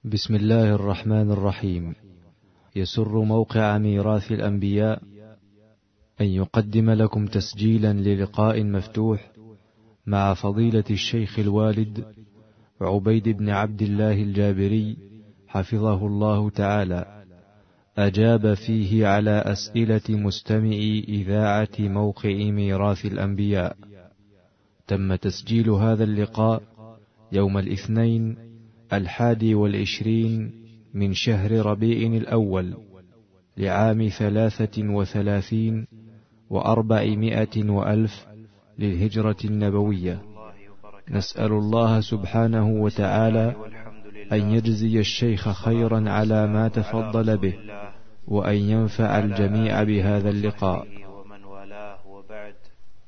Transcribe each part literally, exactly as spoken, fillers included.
بسم الله الرحمن الرحيم. يسر موقع ميراث الأنبياء أن يقدم لكم تسجيلا للقاء مفتوح مع فضيلة الشيخ الوالد عبيد بن عبد الله الجابري حفظه الله تعالى، أجاب فيه على أسئلة مستمعي إذاعة موقع ميراث الأنبياء. تم تسجيل هذا اللقاء يوم الاثنين الحادي والعشرين من شهر ربيع الأول لعام ثلاثة وثلاثين وأربعمائة وألف للهجرة النبوية. نسأل الله سبحانه وتعالى أن يجزي الشيخ خيرا على ما تفضل به، وأن ينفع الجميع بهذا اللقاء. ومن والاه وبعد،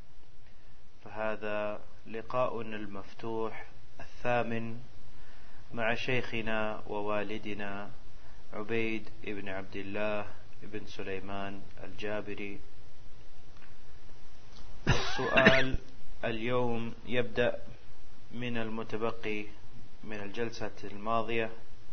فهذا لقاؤنا المفتوح الثامن مع شيخنا ووالدنا عبيد بن عبد الله بن سليمان الجابري. السؤال اليوم يبدأ من المتبقي من الجلسة الماضية،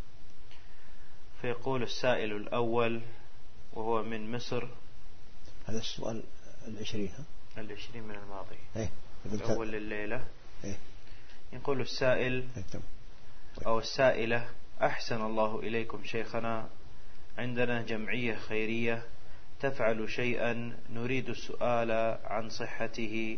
فيقول السائل الأول وهو من مصر. هذا السؤال العشرين ها؟ العشرين من الماضي، ايه أول الليلة. ايه يقول السائل ايه أو السائلة: أحسن الله إليكم شيخنا، عندنا جمعية خيرية تفعل شيئا نريد السؤال عن صحته،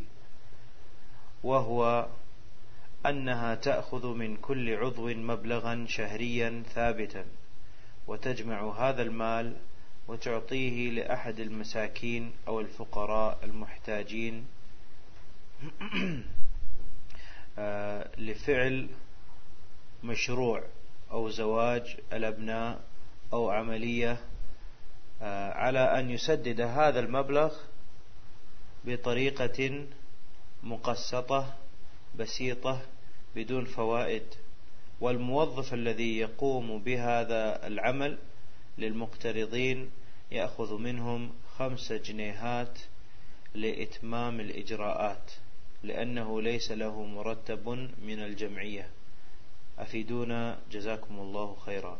وهو أنها تأخذ من كل عضو مبلغا شهريا ثابتا، وتجمع هذا المال وتعطيه لأحد المساكين أو الفقراء المحتاجين لفعل مشروع أو زواج الأبناء أو عملية، على أن يسدد هذا المبلغ بطريقة مقسطة بسيطة بدون فوائد، والموظف الذي يقوم بهذا العمل للمقترضين يأخذ منهم خمس جنيهات لإتمام الإجراءات، لأنه ليس له مرتب من الجمعية. أفيدونا جزاكم الله خيرا.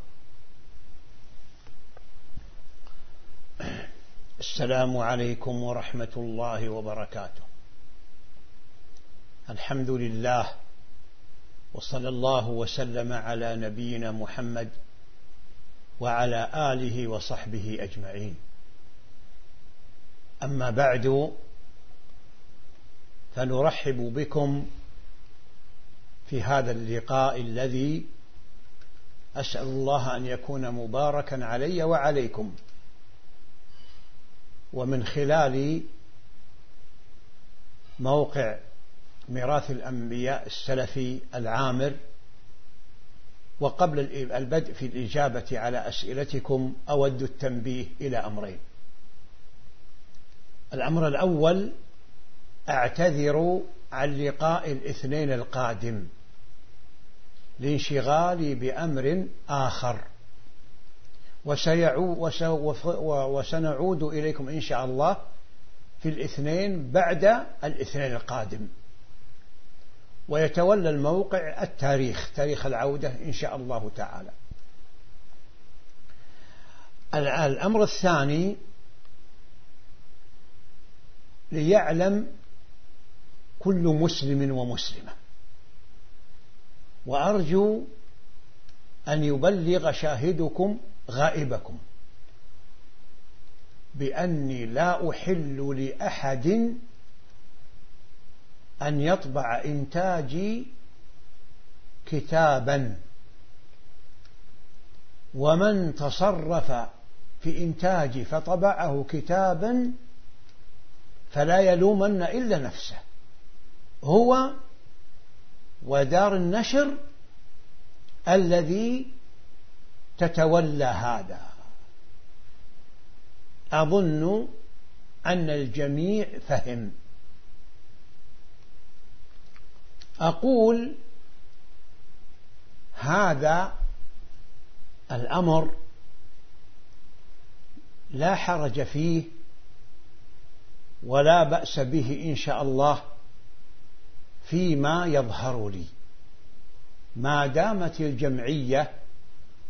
السلام عليكم ورحمة الله وبركاته. الحمد لله، وصلى الله وسلم على نبينا محمد وعلى آله وصحبه أجمعين. أما بعد، فنرحب بكم في هذا اللقاء الذي أسأل الله أن يكون مباركا علي وعليكم، ومن خلال موقع ميراث الأنبياء السلفي العامر. وقبل البدء في الإجابة على أسئلتكم أود التنبيه إلى أمرين. الأمر الأول: أعتذر عن لقاء الاثنين القادم لانشغالي بأمر آخر، وسنعود إليكم إن شاء الله في الاثنين بعد الاثنين القادم، ويتولى الموقع التاريخ تاريخ العودة إن شاء الله تعالى. الأمر الثاني: ليعلم كل مسلم ومسلمة، وأرجو أن يبلغ شاهدكم غائبكم، بأني لا أحل لأحد أن يطبع إنتاجي كتابا، ومن تصرف في إنتاجي فطبعه كتابا فلا يلومن إلا نفسه، هو ودار النشر الذي تتولى هذا. أظن أن الجميع فهم. أقول هذا الأمر لا حرج فيه ولا بأس به إن شاء الله فيما يظهر لي، ما دامت الجمعية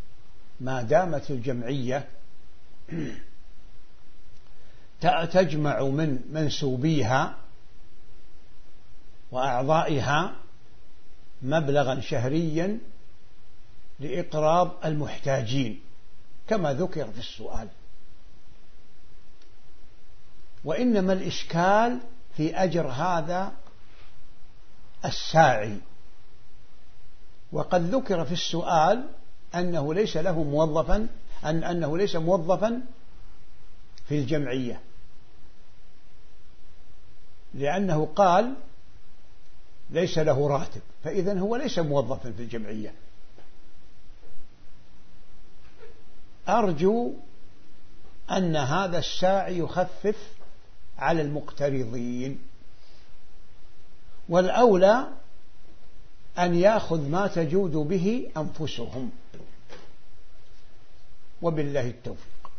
ما دامت الجمعية تجمع من منسوبيها وأعضائها مبلغا شهريا لإقراض المحتاجين كما ذكر في السؤال، وإنما الإشكال في أجر هذا الساعي، وقد ذكر في السؤال أنه ليس له موظفا أن أنه ليس موظفا في الجمعية، لأنه قال ليس له راتب، فإذن هو ليس موظفا في الجمعية. أرجو أن هذا الساعي يخفف على المقترضين، والأولى أن يأخذ ما تجود به أنفسهم، وبالله التوفيق.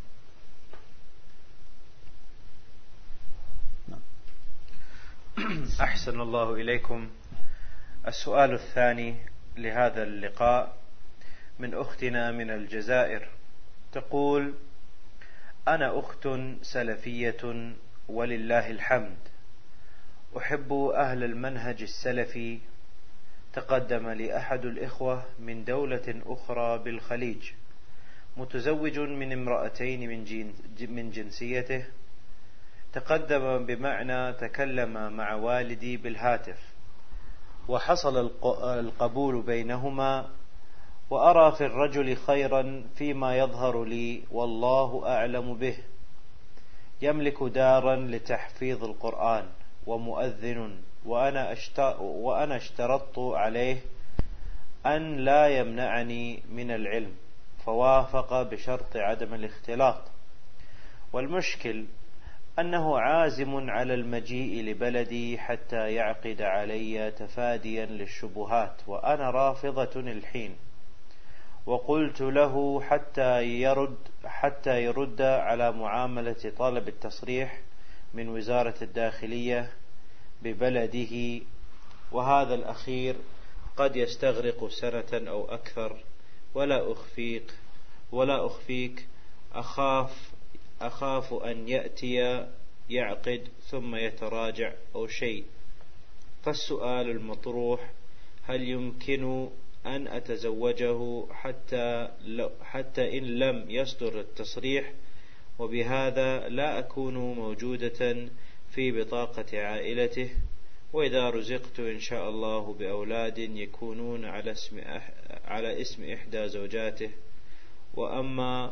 أحسن الله إليكم. السؤال الثاني لهذا اللقاء من أختنا من الجزائر، تقول: أنا أخت سلفية ولله الحمد، أحب أهل المنهج السلفي. تقدم لي أحد الإخوة من دولة أخرى بالخليج متزوج من امرأتين من جنسيته، تقدم بمعنى تكلم مع والدي بالهاتف وحصل القبول بينهما، وأرى في الرجل خيرا فيما يظهر لي والله أعلم به. يملك دارا لتحفيظ القرآن ومؤذن، وأنا وأنا اشترطت عليه أن لا يمنعني من العلم، فوافق بشرط عدم الاختلاط. والمشكل أنه عازم على المجيء لبلدي حتى يعقد علي تفاديا للشبهات، وأنا رافضة الحين. وقلت له حتى يرد حتى يرد على معاملة طلب التصريح من وزارة الداخلية ببلده، وهذا الأخير قد يستغرق سنة أو أكثر، ولا أخفيك ولا أخفيك أخاف أخاف أن يأتي يعقد ثم يتراجع أو شيء. فالسؤال المطروح: هل يمكن أن أتزوجه حتى حتى إن لم يصدر التصريح، وبهذا لا أكون موجودة في بطاقة عائلته، وإذا رزقت إن شاء الله بأولاد يكونون على اسم على اسم إحدى زوجاته؟ وأما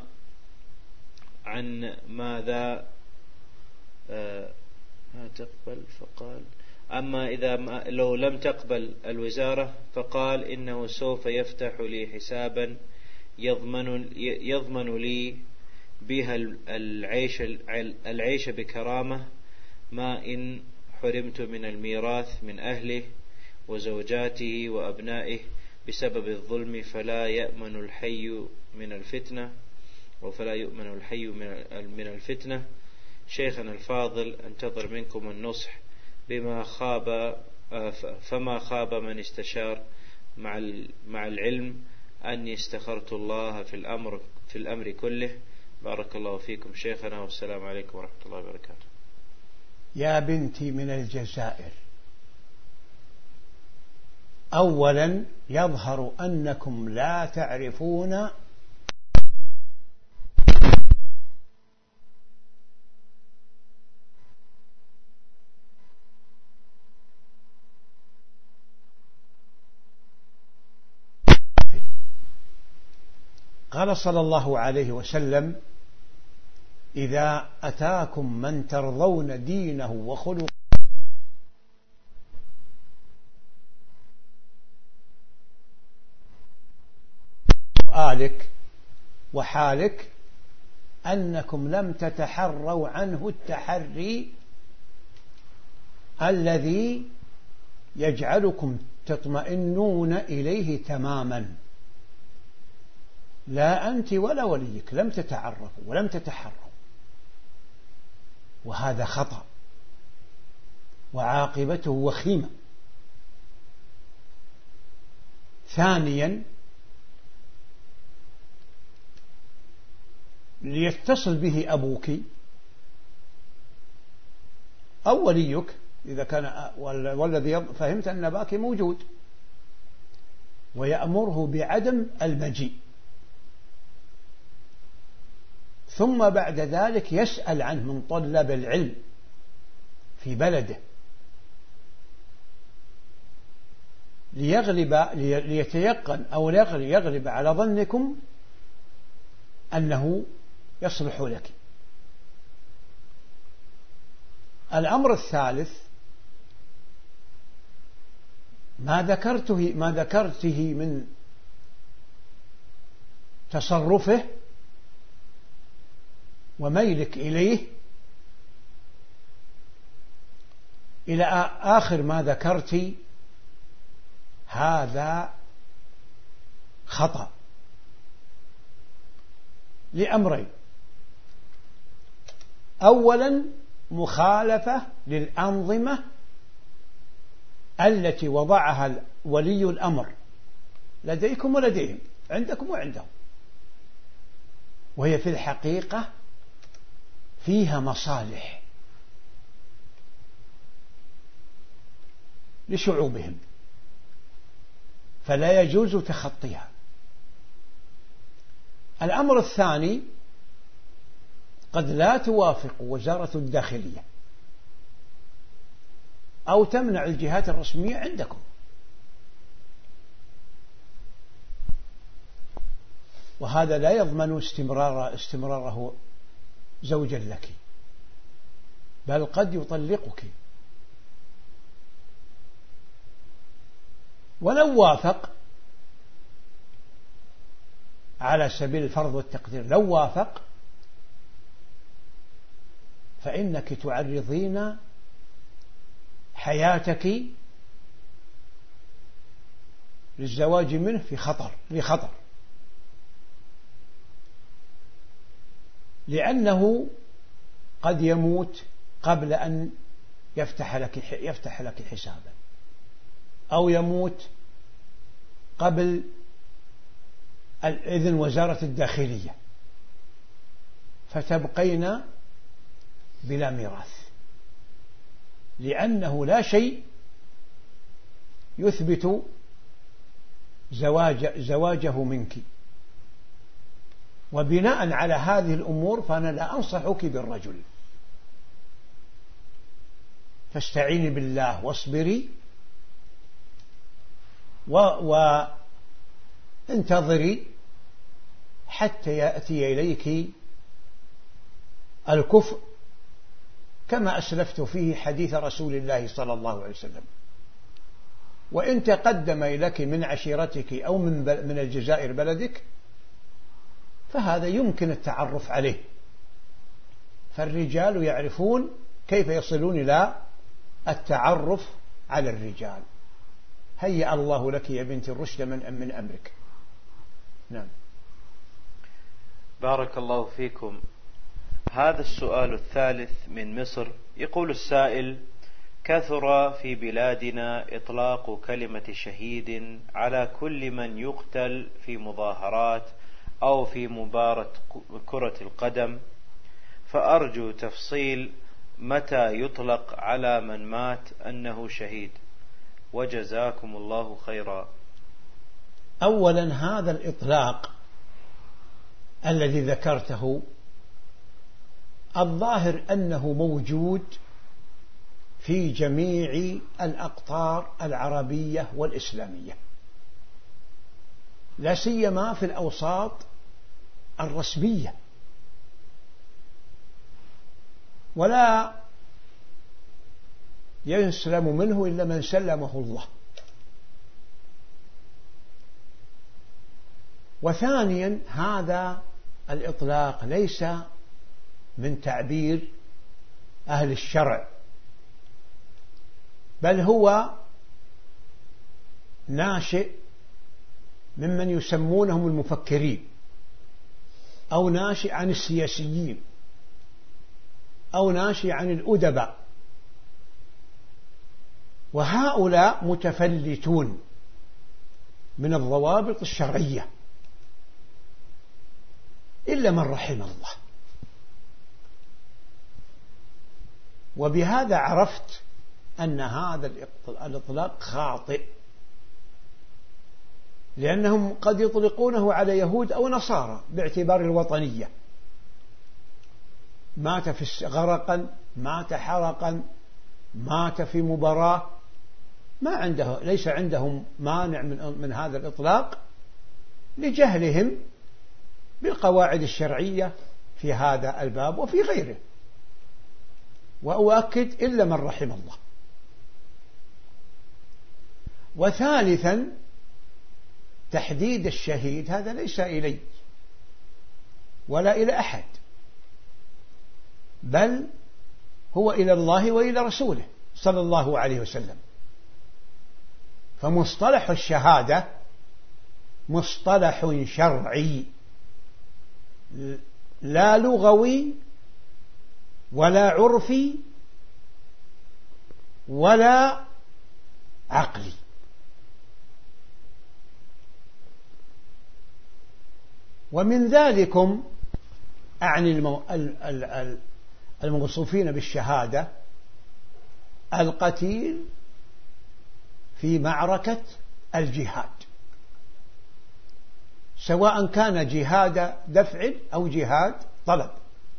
عن ماذا آه ما تقبل فقال أما إذا ما لو لم تقبل الوزارة فقال إنه سوف يفتح لي حسابا يضمن يضمن لي بها العيش العيش بكرامة، ما إن حرمت من الميراث من أهله وزوجاته وأبنائه بسبب الظلم، فلا يأمن الحي من الفتنة وفلا يؤمن الحي من الفتنة. شيخنا الفاضل، انتظر منكم النصح بما خاب فما خاب من استشار مع مع العلم أني استخرت الله في الأمر في الأمر كله. بارك الله فيكم شيخنا، والسلام عليكم ورحمة الله وبركاته. يا بنتي من الجزائر، أولا يظهر أنكم لا تعرفون قال صلى الله عليه وسلم: إذا أتاكم من ترضون دينه وخلقه سؤالك وحالك أنكم لم تتحروا عنه التحري الذي يجعلكم تطمئنون إليه تماما. لا أنت ولا وليك لم تتعرفوا ولم تتحروا، وهذا خطأ وعاقبته وخيمة. ثانيا ليتصل به أبوك أو وليك إذا كان، والذي فهمت أن أباك موجود، ويأمره بعدم المجيء، ثم بعد ذلك يسأل عنه من طلاب العلم في بلده ليغلب ليتيقن أو يغلب على ظنكم أنه يصلح لك. الأمر الثالث ما ذكرته ما ذكرته من تصرفه وميلك إليه إلى آخر ما ذكرت، هذا خطأ لأمرين: أولا مخالفة للأنظمة التي وضعها ولي الأمر لديكم ولديهم، عندكم وعندهم، وهي في الحقيقة فيها مصالح لشعوبهم فلا يجوز تخطيها. الأمر الثاني قد لا توافق وزارة الداخلية أو تمنع الجهات الرسمية عندكم، وهذا لا يضمن استمرار استمراره زوجا لك، بل قد يطلقك. ولو وافق على سبيل الفرض والتقدير، لو وافق فإنك تعرضين حياتك للزواج منه في خطر لخطر لأنه قد يموت قبل أن يفتح لك يفتح لك حسابا، أو يموت قبل إذن وزارة الداخلية، فتبقين بلا ميراث، لأنه لا شيء يثبت زواج زواجه منك. وبناء على هذه الأمور فأنا لا أنصحك بالرجل، فاستعيني بالله واصبري وانتظري حتى يأتي إليك الكفء كما أسلفت فيه حديث رسول الله صلى الله عليه وسلم. وإن تقدم إليك من عشيرتك أو من من الجزائر بلدك فهذا يمكن التعرف عليه، فالرجال يعرفون كيف يصلون إلى التعرف على الرجال. هيأ الله لك يا بنت الرشد من من أمرك. نعم. بارك الله فيكم. هذا السؤال الثالث من مصر، يقول السائل: كثر في بلادنا إطلاق كلمة شهيد على كل من يقتل في مظاهرات أو في مباراة كرة القدم، فأرجو تفصيل متى يطلق على من مات أنه شهيد، وجزاكم الله خيرا. أولا هذا الإطلاق الذي ذكرته الظاهر أنه موجود في جميع الأقطار العربية والإسلامية، لا سيما في الأوساط الرسمية، ولا يسلم منه إلا من سلمه الله. وثانيا هذا الإطلاق ليس من تعبير أهل الشرع، بل هو ناشئ ممن يسمونهم المفكرين، أو ناشئ عن السياسيين، أو ناشئ عن الأدباء، وهؤلاء متفلتون من الضوابط الشرعية، إلا من رحم الله. وبهذا عرفت أن هذا الإطلاق خاطئ، لأنهم قد يطلقونه على يهود أو نصارى باعتبار الوطنية. مات في غرقا، مات حرقا، مات في مباراة، ما عنده ليس عندهم مانع من, من هذا الإطلاق لجهلهم بالقواعد الشرعية في هذا الباب وفي غيره. وأؤكد إلا من رحم الله. وثالثا تحديد الشهيد هذا ليس إلي ولا إلى أحد، بل هو إلى الله وإلى رسوله صلى الله عليه وسلم. فمصطلح الشهادة مصطلح شرعي لا لغوي ولا عرفي ولا عقلي. ومن ذلكم أعني الموصوفين بالشهادة القتيل في معركة الجهاد، سواء كان جهاد دفع أو جهاد طلب.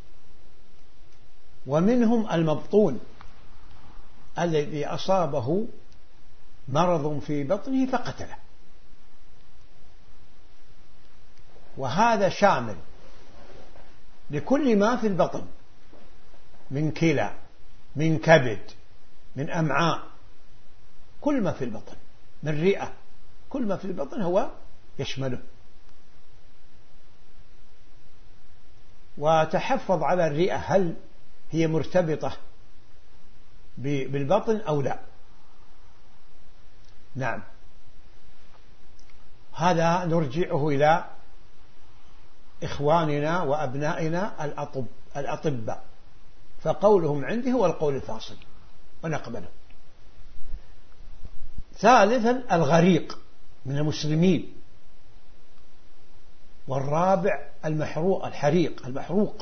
ومنهم المبطون الذي أصابه مرض في بطنه فقتله، وهذا شامل لكل ما في البطن من كلى، من كبد، من أمعاء، كل ما في البطن، من رئة، كل ما في البطن هو يشمله. وتحفظ على الرئة هل هي مرتبطة بالبطن أو لا. نعم، هذا نرجعه إلى إخواننا وأبنائنا الأطباء، فقولهم عندي هو القول الفاصل ونقبله. ثالثا الغريق من المسلمين. والرابع المحروق الحريق المحروق.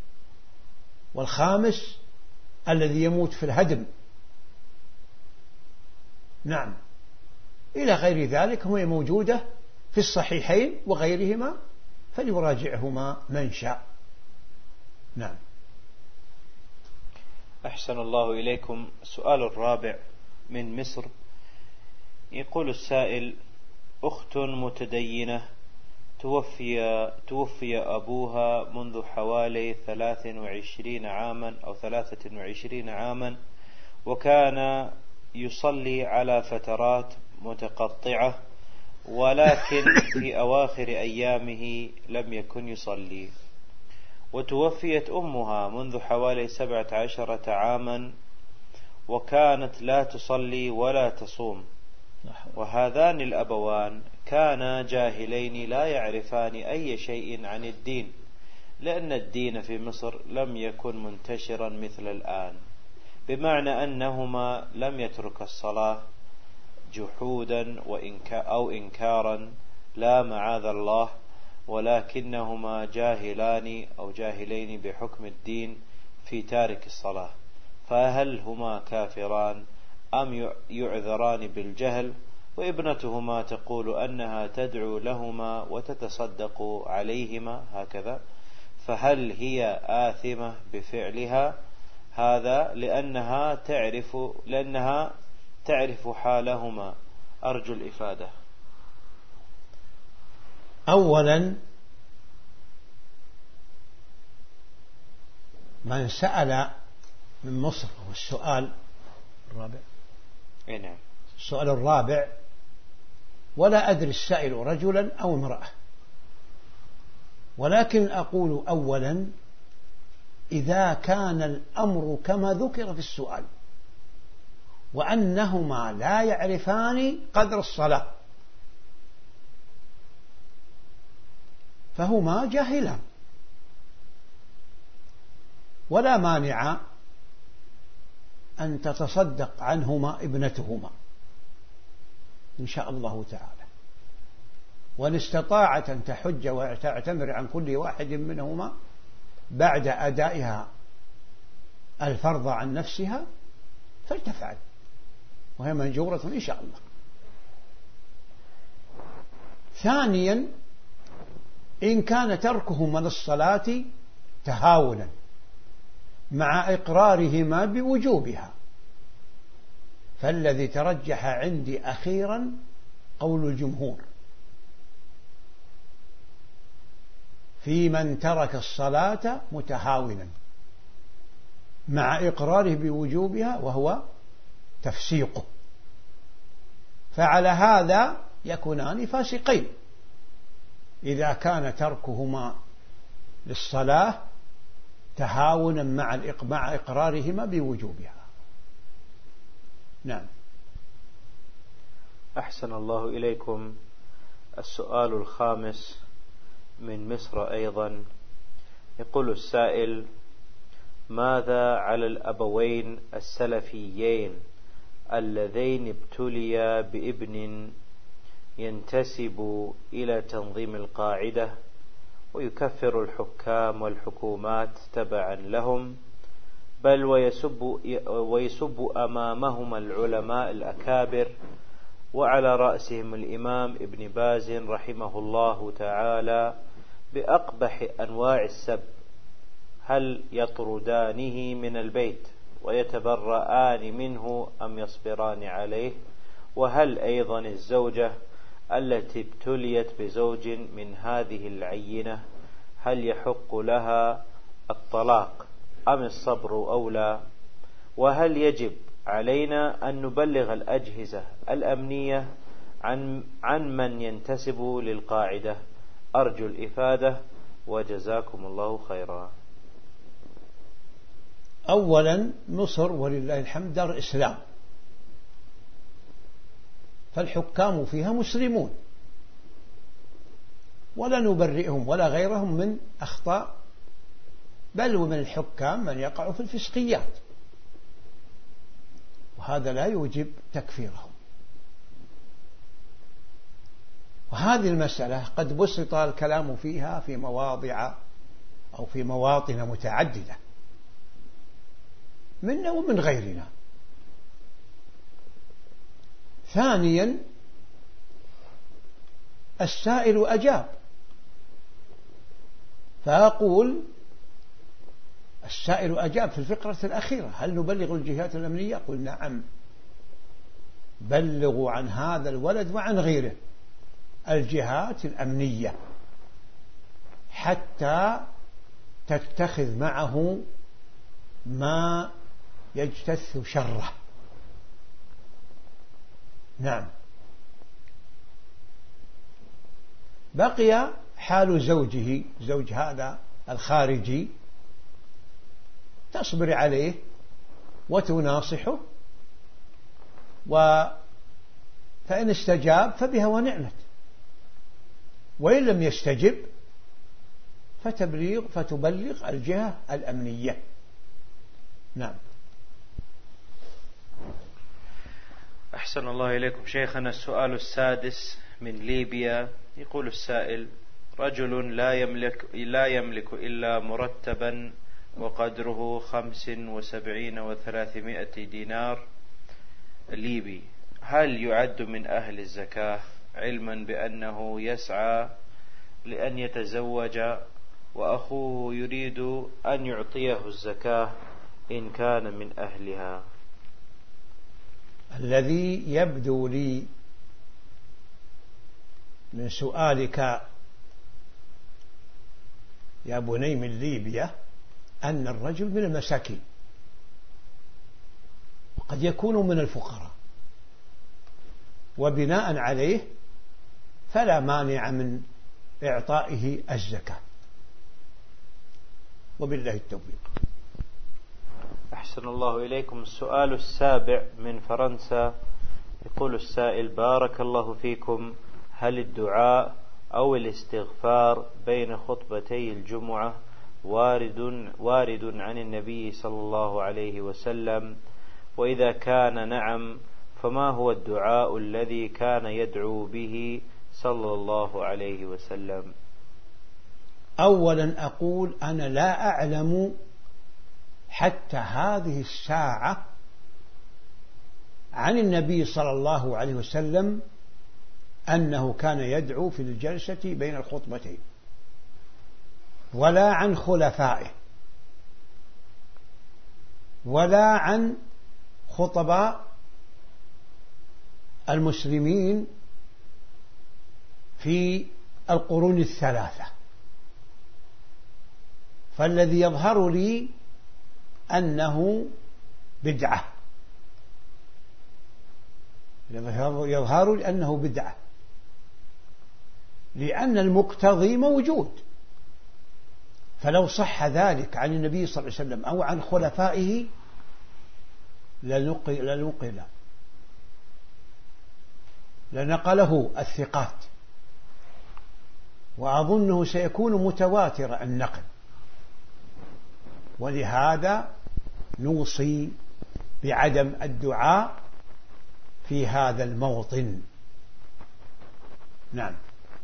والخامس الذي يموت في الهدم. نعم، إلى غير ذلك هي موجودة في الصحيحين وغيرهما، فليراجعهما من شاء. نعم. أحسن الله إليكم. السؤال الرابع من مصر، يقول السائل: أخت متدينة توفي توفي أبوها منذ حوالي ثلاث وعشرين عاما أو ثلاثة وعشرين عاما، وكان يصلي على فترات متقطعة، ولكن في أواخر أيامه لم يكن يصلي. وتوفيت أمها منذ حوالي سبعة عشرة عاما، وكانت لا تصلي ولا تصوم، وهذان الأبوان كانا جاهلين لا يعرفان أي شيء عن الدين، لأن الدين في مصر لم يكن منتشرا مثل الآن، بمعنى أنهما لم يترك الصلاة جحودا أو إنكارا، لا معاذ الله، ولكنهما جاهلان أو جاهلين بحكم الدين في تارك الصلاة، فهل هما كافران أم يعذران بالجهل؟ وابنتهما تقول أنها تدعو لهما وتتصدق عليهما هكذا، فهل هي آثمة بفعلها هذا لأنها تعرف لأنها تعرف حالهما؟ أرجو الإفادة. أولا، من سأل من مصر هو السؤال الرابع. إيه نعم، السؤال الرابع، ولا أدري السائل رجلا أو امرأة، ولكن أقول أولا إذا كان الأمر كما ذكر في السؤال وأنهما لا يعرفان قدر الصلاة فهما جاهلان، ولا مانع أن تتصدق عنهما ابنتهما إن شاء الله تعالى. وإن استطاعت أن تحج وتعتمر عن كل واحد منهما بعد أدائها الفرض عن نفسها فلتفعل، وهي منجورة إن شاء الله. ثانيا، إن كان تركه من الصلاة تهاونا مع إقرارهما بوجوبها، فالذي ترجح عندي أخيرا قول الجمهور في من ترك الصلاة متهاونا مع إقراره بوجوبها وهو تفسيقه، فعلى هذا يكونان فاسقين إذا كان تركهما للصلاة تهاونا مع إقرارهما بوجوبها. نعم. أحسن الله إليكم. السؤال الخامس من مصر أيضا، يقول السائل: ماذا على الأبوين السلفيين اللذين ابتليا بابن ينتسب إلى تنظيم القاعدة ويكفر الحكام والحكومات تبعا لهم، بل ويسب, ويسب أمامهما العلماء الأكابر وعلى رأسهم الإمام ابن باز رحمه الله تعالى بأقبح أنواع السب، هل يطردانه من البيت ويتبرآن منه أم يصبران عليه؟ وهل أيضا الزوجة التي ابتليت بزوج من هذه العينة هل يحق لها الطلاق أم الصبر أولى؟ وهل يجب علينا أن نبلغ الأجهزة الأمنية عن عن من ينتسب للقاعدة؟ أرجو الإفادة وجزاكم الله خيرا. أولا، مصر ولله الحمد دار إسلام، فالحكام فيها مسلمون، ولا نبرئهم ولا غيرهم من أخطاء، بل ومن الحكام من يقع في الفسقيات، وهذا لا يوجب تكفيرهم. وهذه المسألة قد بسط الكلام فيها في مواضع أو في مواطن متعددة منا ومن غيرنا. ثانيا، السائل أجاب، فأقول السائل أجاب في الفقرة الأخيرة: هل نبلغ الجهات الأمنية؟ قل نعم، بلغوا عن هذا الولد وعن غيره الجهات الأمنية حتى تتخذ معه ما يجتث شره. نعم. بقي حال زوجه، زوج هذا الخارجي، تصبر عليه وتناصحه، و فإن استجاب فبها ونعمت، وإن لم يستجب فتبليغ فتبلغ الجهة الأمنية. نعم. أحسن الله إليكم شيخنا. السؤال السادس من ليبيا، يقول السائل: رجل لا يملك لا يملك إلا مرتبا وقدره خمس وسبعين وثلاثمائة دينار ليبي، هل يعد من أهل الزكاة، علما بأنه يسعى لأن يتزوج وأخوه يريد أن يعطيه الزكاة إن كان من أهلها؟ الذي يبدو لي من سؤالك يا بني من ليبيا أن الرجل من المساكين، وقد يكون من الفقراء، وبناء عليه فلا مانع من إعطائه الزكاة، وبالله التوفيق. أحسن الله إليكم. السؤال السابع من فرنسا، يقول السائل: بارك الله فيكم، هل الدعاء أو الاستغفار بين خطبتي الجمعة وارد وارد عن النبي صلى الله عليه وسلم؟ وإذا كان نعم، فما هو الدعاء الذي كان يدعو به صلى الله عليه وسلم؟ أولا أقول أنا لا أعلم حتى هذه الساعة عن النبي صلى الله عليه وسلم أنه كان يدعو في الجلسة بين الخطبتين، ولا عن خلفائه، ولا عن خطباء المسلمين في القرون الثلاثة. فالذي يظهر لي أنه بدعة، يظهر لي أنه بدعة، لأن المقتضي موجود. فلو صح ذلك عن النبي صلى الله عليه وسلم أو عن خلفائه لنقل لنقل لنقله الثقات، وأظنه سيكون متواتر النقل. ولهذا نوصي بعدم الدعاء في هذا الموطن. نعم.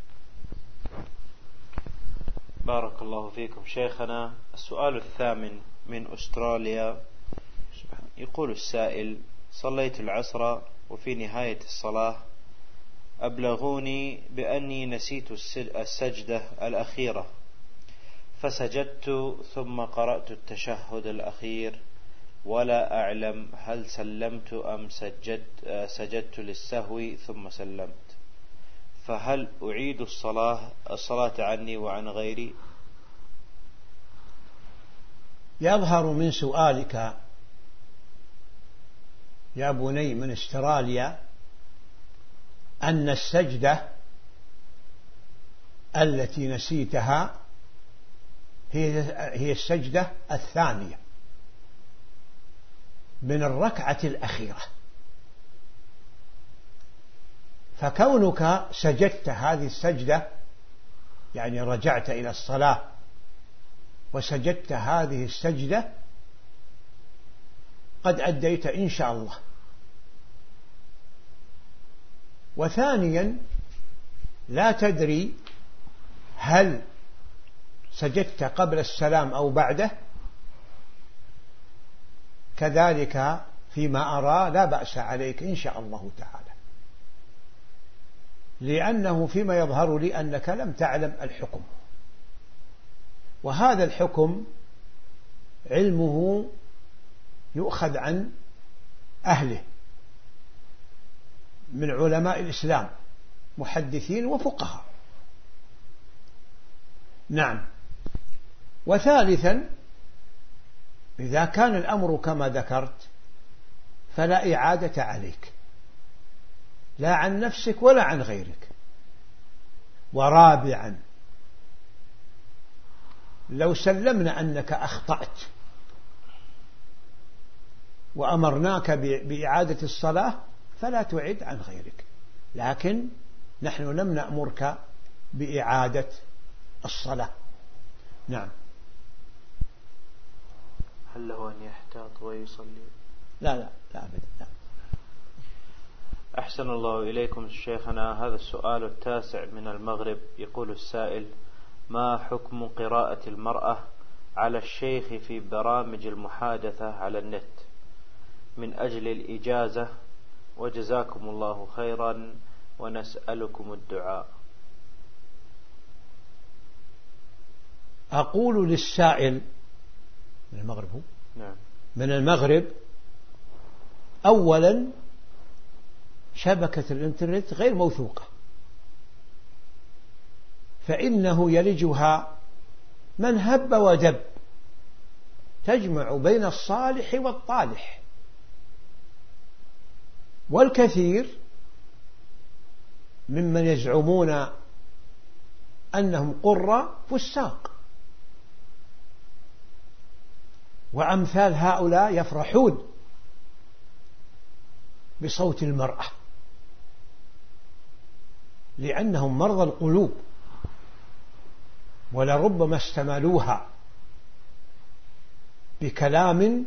بارك الله فيكم شيخنا. السؤال الثامن من أستراليا، يقول السائل: صليت العصر وفي نهاية الصلاة أبلغوني بأني نسيت السجدة الأخيرة، فسجدت ثم قرأت التشهد الأخير ولا أعلم هل سلمت أم سجدت, سجدت للسهو ثم سلمت، فهل أعيد الصلاة الصلاة عني وعن غيري؟ يظهر من سؤالك يا بني من استراليا أن السجدة التي نسيتها هي هي السجدة الثانية من الركعة الأخيرة. فكونك سجدت هذه السجدة، يعني رجعت إلى الصلاة وسجدت هذه السجدة، قد أديت إن شاء الله. وثانيا لا تدري هل سجدت قبل السلام أو بعده، كذلك فيما أرى لا بأس عليك إن شاء الله تعالى، لأنه فيما يظهر لي أنك لم تعلم الحكم، وهذا الحكم علمه يؤخذ عن أهله من علماء الإسلام محدثين وفقهاء. نعم. وثالثا إذا كان الأمر كما ذكرت فلا إعادة عليك، لا عن نفسك ولا عن غيرك. ورابعا لو سلمنا أنك أخطأت وأمرناك بإعادة الصلاة فلا تعد عن غيرك، لكن نحن لم نأمرك بإعادة الصلاة. نعم. هل له أن يحتاط ويصلي؟ لا لا لا أبدا لا. أحسن الله إليكم شيخنا. هذا السؤال التاسع من المغرب، يقول السائل: ما حكم قراءة المرأة على الشيخ في برامج المحادثة على النت من أجل الإجازة؟ وجزاكم الله خيرا ونسألكم الدعاء. أقول للسائل من المغرب، هو نعم من المغرب، أولا شبكة الإنترنت غير موثوقة، فإنه يلجها من هب ودب، تجمع بين الصالح والطالح، والكثير ممن يزعمون أنهم قرى فساق، وأمثال هؤلاء يفرحون بصوت المرأة لأنهم مرضى القلوب، ولربما استمالوها بكلام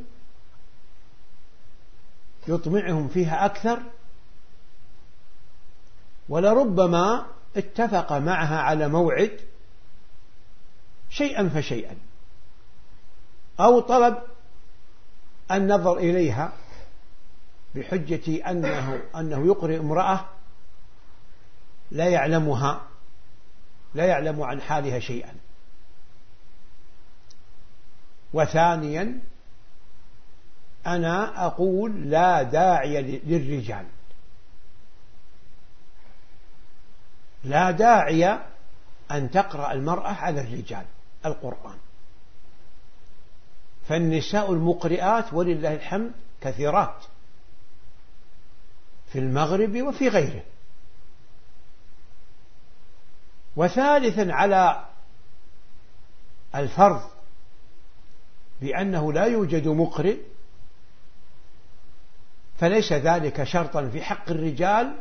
يطمعهم فيها أكثر، ولربما اتفق معها على موعد شيئا فشيئا، أو طلب النظر إليها بحجة أنه, أنه يقرئ امرأة لا يعلمها لا يعلم عن حالها شيئا. وثانيا أنا أقول لا داعي للرجال، لا داعي أن تقرأ المرأة على الرجال القرآن، فالنساء المقرئات ولله الحمد كثيرات في المغرب وفي غيره. وثالثا على الفرض بأنه لا يوجد مقرئ، فليس ذلك شرطا في حق الرجال،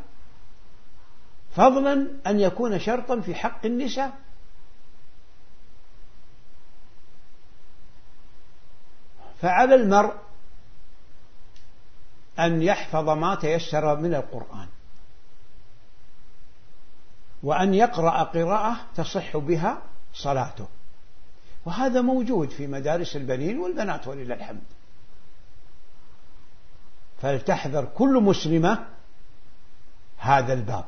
فضلا أن يكون شرطا في حق النساء. فعلى المرء أن يحفظ ما تيسر من القرآن، وأن يقرأ قراءة تصح بها صلاته، وهذا موجود في مدارس البنين والبنات ولله الحمد. فلتحذر كل مسلمة هذا الباب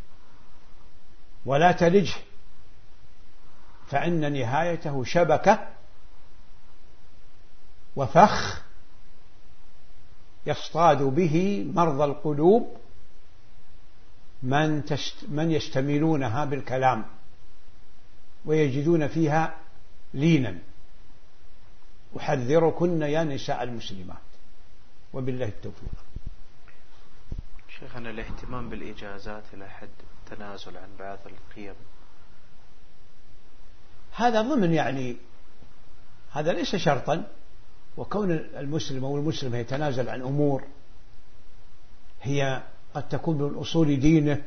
ولا تلجه، فإن نهايته شبكة وفخ يصطاد به مرضى القلوب من, تست من يستميلونها بالكلام ويجدون فيها لينا. أحذركن يا نساء المسلمات، وبالله التوفيق. شيخنا الاهتمام بالإجازات إلى حد التنازل عن بعض القيم، هذا ضمن يعني هذا ليس شرطا، وكون المسلم أو المسلم يتنازل عن أمور هي قد تكون من أصول دينه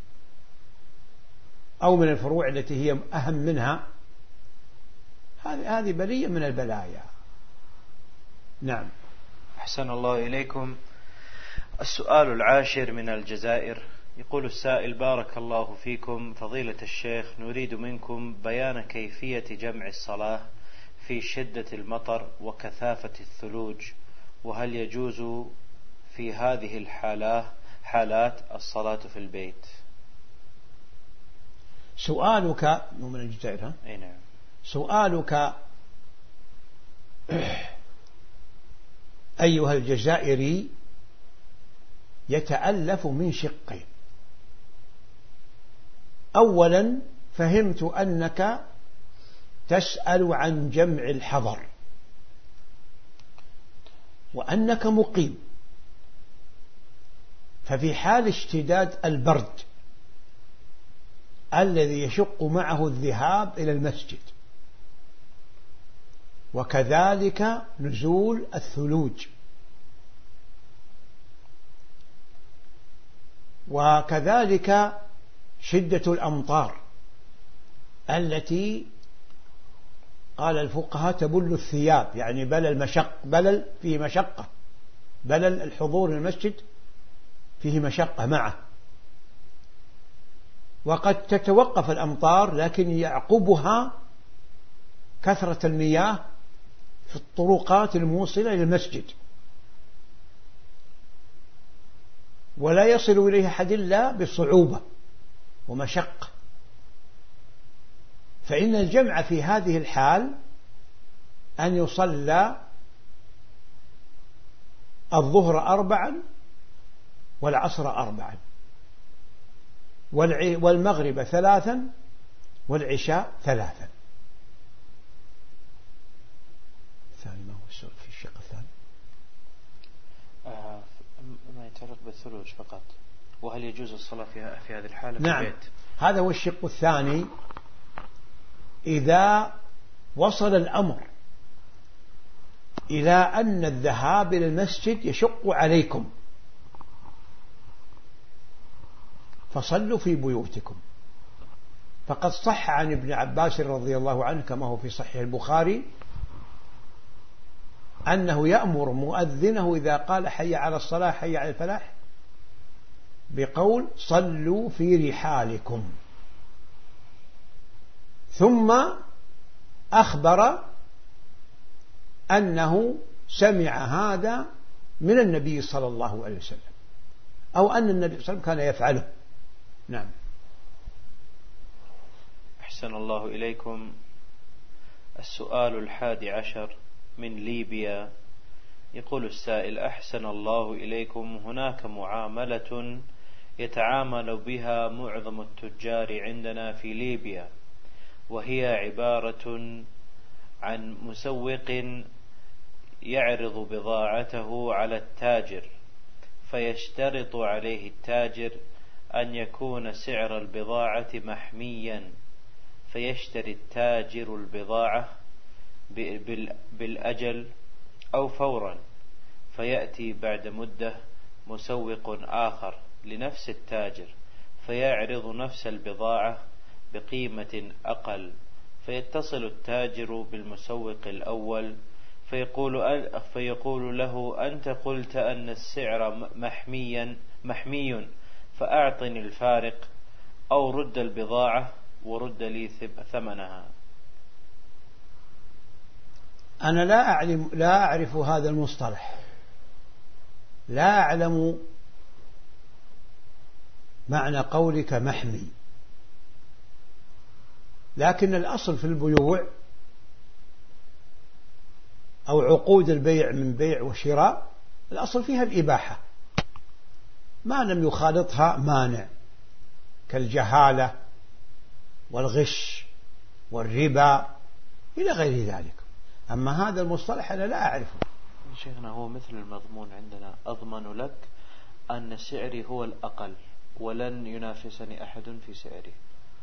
أو من الفروع التي هي أهم منها، هذه هذه بلية من البلايا. نعم. أحسن الله إليكم. السؤال العاشر من الجزائر، يقول السائل: بارك الله فيكم فضيلة الشيخ، نريد منكم بيان كيفية جمع الصلاة في شدة المطر وكثافة الثلوج، وهل يجوز في هذه الحالات حالات الصلاة في البيت؟ سؤالك من الجزائر ها؟ أي نعم. سؤالك أيها الجزائري يتألف من شقين. أولا فهمت أنك تسأل عن جمع الحضر، وأنك مقيم، ففي حال اشتداد البرد الذي يشق معه الذهاب إلى المسجد، وكذلك نزول الثلوج، وكذلك شدة الأمطار التي قال الفقهاء تبل الثياب، يعني بلل مشق بلل فيه مشقة، بلل الحضور المسجد فيه مشقة معه. وقد تتوقف الأمطار لكن يعقبها كثرة المياه في الطرقات الموصلة إلى المسجد، ولا يصل إليه أحد إلا بصعوبة ومشقة. فإن الجمع في هذه الحال أن يصلى الظهر أربعا والعصر أربعا والمغرب ثلاثا والعشاء ثلاثا. الثاني ما هو السؤال في الشق الثاني؟ آه ما يتعلق بالثلوج فقط، وهل يجوز الصلاة في, في هذه الحالة في نعم. البيت؟ هذا هو الشق الثاني. إذا وصل الأمر إلى أن الذهاب إلى المسجد يشق عليكم فصلوا في بيوتكم. فقد صح عن ابن عباس رضي الله عنه كما هو في صحيح البخاري أنه يأمر مؤذنه إذا قال حي على الصلاة حي على الفلاح بقول صلوا في رحالكم، ثم أخبر أنه سمع هذا من النبي صلى الله عليه وسلم، أو أن النبي صلى الله عليه وسلم كان يفعله. نعم. أحسن الله إليكم. السؤال الحادي عشر من ليبيا، يقول السائل: أحسن الله إليكم، هناك معاملة يتعامل بها معظم التجار عندنا في ليبيا، وهي عبارة عن مسوق يعرض بضاعته على التاجر، فيشترط عليه التاجر أن يكون سعر البضاعة محميا، فيشتري التاجر البضاعة بالأجل أو فورا، فيأتي بعد مدة مسوق آخر لنفس التاجر فيعرض نفس البضاعة بقيمة أقل، فيتصل التاجر بالمسوق الأول فيقول, فيقول له: أنت قلت أن السعر محميا محمي فأعطني الفارق، أو رد البضاعة ورد لي ثمنها. أنا لا أعلم لا أعرف هذا المصطلح، لا أعلم معنى قولك محمي، لكن الأصل في البيوع أو عقود البيع من بيع وشراء الأصل فيها الإباحة، ما لم يخالطها مانع كالجهالة والغش والربا إلى غير ذلك. أما هذا المصطلح أنا لا أعرفه. شيخنا، هو مثل المضمون عندنا: أضمن لك أن سعري هو الأقل ولن ينافسني أحد في سعري.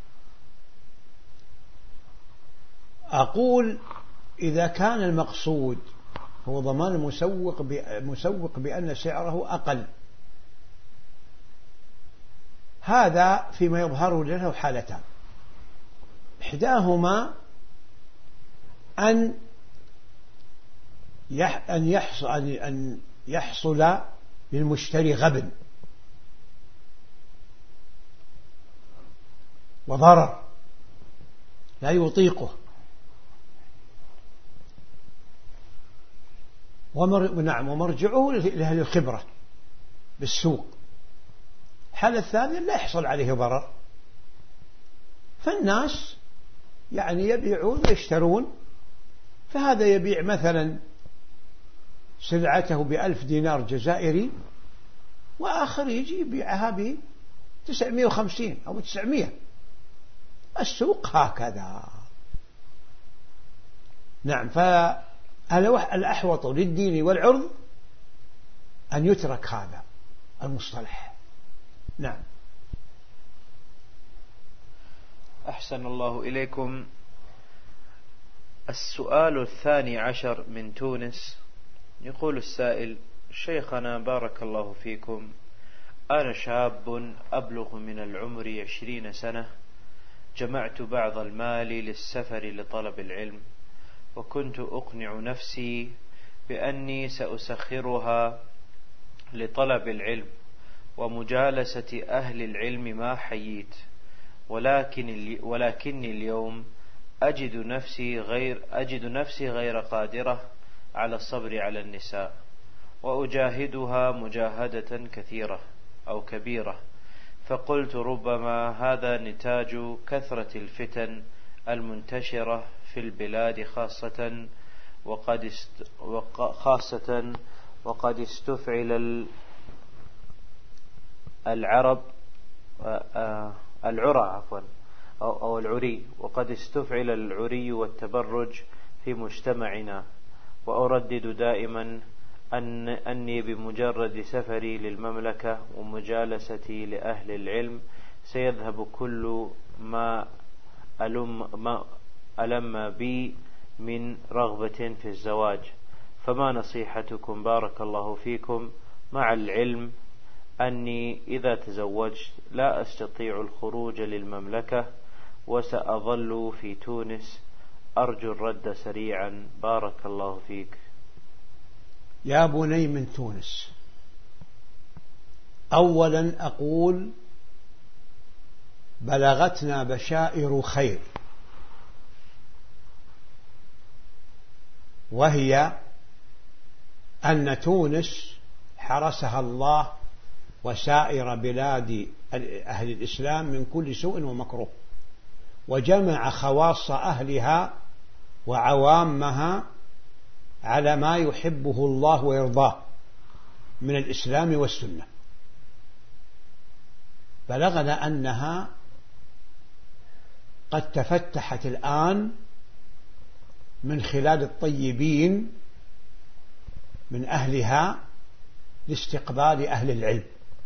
أقول إذا كان المقصود هو ضمان المسوق مسوق بأن سعره أقل، هذا فيما يظهر له حالتان: إحداهما أن أن يحصل أن يحصل للمشتري غبن وضرر لا يطيقه، ومر... نعم ومرجعه لأهل الخبرة بالسوق. الحالة الثانية لا يحصل عليه ضرر، فالناس يعني يبيعون ويشترون، فهذا يبيع مثلا سلعته بألف دينار جزائري، وآخر يجي يبيعها بتسعمائة وخمسين أو تسعمائة. السوق هكذا. نعم. فالأحوط للدين والعرض أن يترك هذا المصطلح. نعم. أحسن الله إليكم. السؤال الثاني عشر من تونس، يقول السائل: شيخنا بارك الله فيكم، أنا شاب أبلغ من العمر عشرين سنة، جمعت بعض المال للسفر لطلب العلم، وكنت أقنع نفسي بأني سأسخرها لطلب العلم ومجالسة أهل العلم ما حييت، ولكن ولكني اليوم أجد نفسي غير أجد نفسي غير قادرة على الصبر على النساء، وأجاهدها مجاهدة كثيرة أو كبيرة، فقلت ربما هذا نتاج كثرة الفتن المنتشرة في البلاد خاصة وقد است خاصة وقد استفعل العرب العرى عفوا أو, أو العري وقد استفعل العري والتبرج في مجتمعنا، وأردد دائما أن أني بمجرد سفري للمملكة ومجالستي لأهل العلم سيذهب كل ما ألم, ما ألم بي من رغبة في الزواج، فما نصيحتكم بارك الله فيكم، مع العلم أني إذا تزوجت لا أستطيع الخروج للمملكة وسأظل في تونس، أرجو الرد سريعا بارك الله فيك. يا بني من تونس، أولا أقول بلغتنا بشائر خير وهي أن تونس حرسها الله وسائر بلاد أهل الإسلام من كل سوء ومكروه، وجمع خواص أهلها وعوامها على ما يحبه الله ويرضاه من الإسلام والسنة. بلغنا أنها قد تفتحت الآن من خلال الطيبين من أهلها لاستقبال أهل العلم،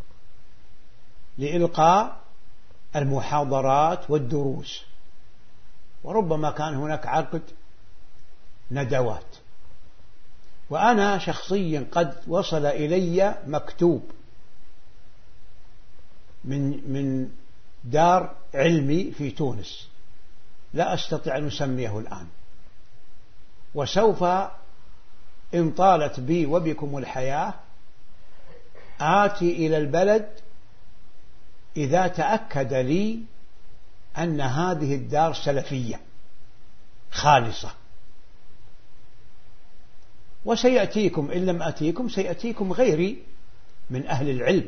لإلقاء المحاضرات والدروس، وربما كان هناك عقد ندوات. وأنا شخصيا قد وصل إلي مكتوب من من دار علمي في تونس لا أستطيع أن أسميه الآن، وسوف إن طالت بي وبكم الحياة آتي إلى البلد إذا تأكد لي أن هذه الدار سلفية خالصة. وسيأتيكم إن لم أتيكم سيأتيكم غيري من أهل العلم،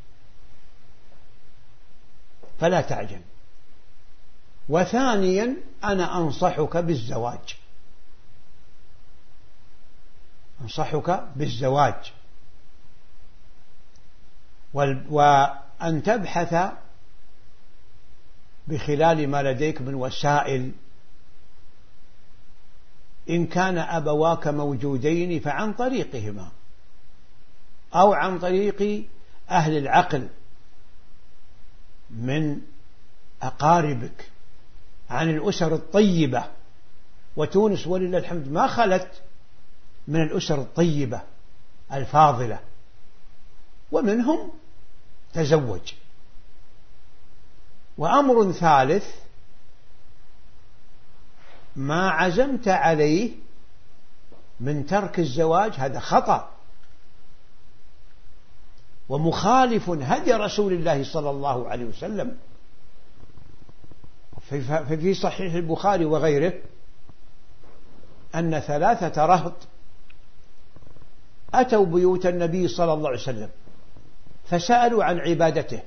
فلا تعجل. وثانيا أنا أنصحك بالزواج، أنصحك بالزواج وأن تبحث بخلال ما لديك من وسائل، إن كان أبواك موجودين فعن طريقهما، أو عن طريق أهل العقل من أقاربك، عن الأسر الطيبة. وتونس ولله الحمد ما خلت من الأسر الطيبة الفاضلة، ومنهم تزوج. وأمر ثالث، ما عزمت عليه من ترك الزواج هذا خطأ ومخالف هدي رسول الله صلى الله عليه وسلم. في صحيح البخاري وغيره أن ثلاثة رهط أتوا بيوت النبي صلى الله عليه وسلم فسألوا عن عبادته،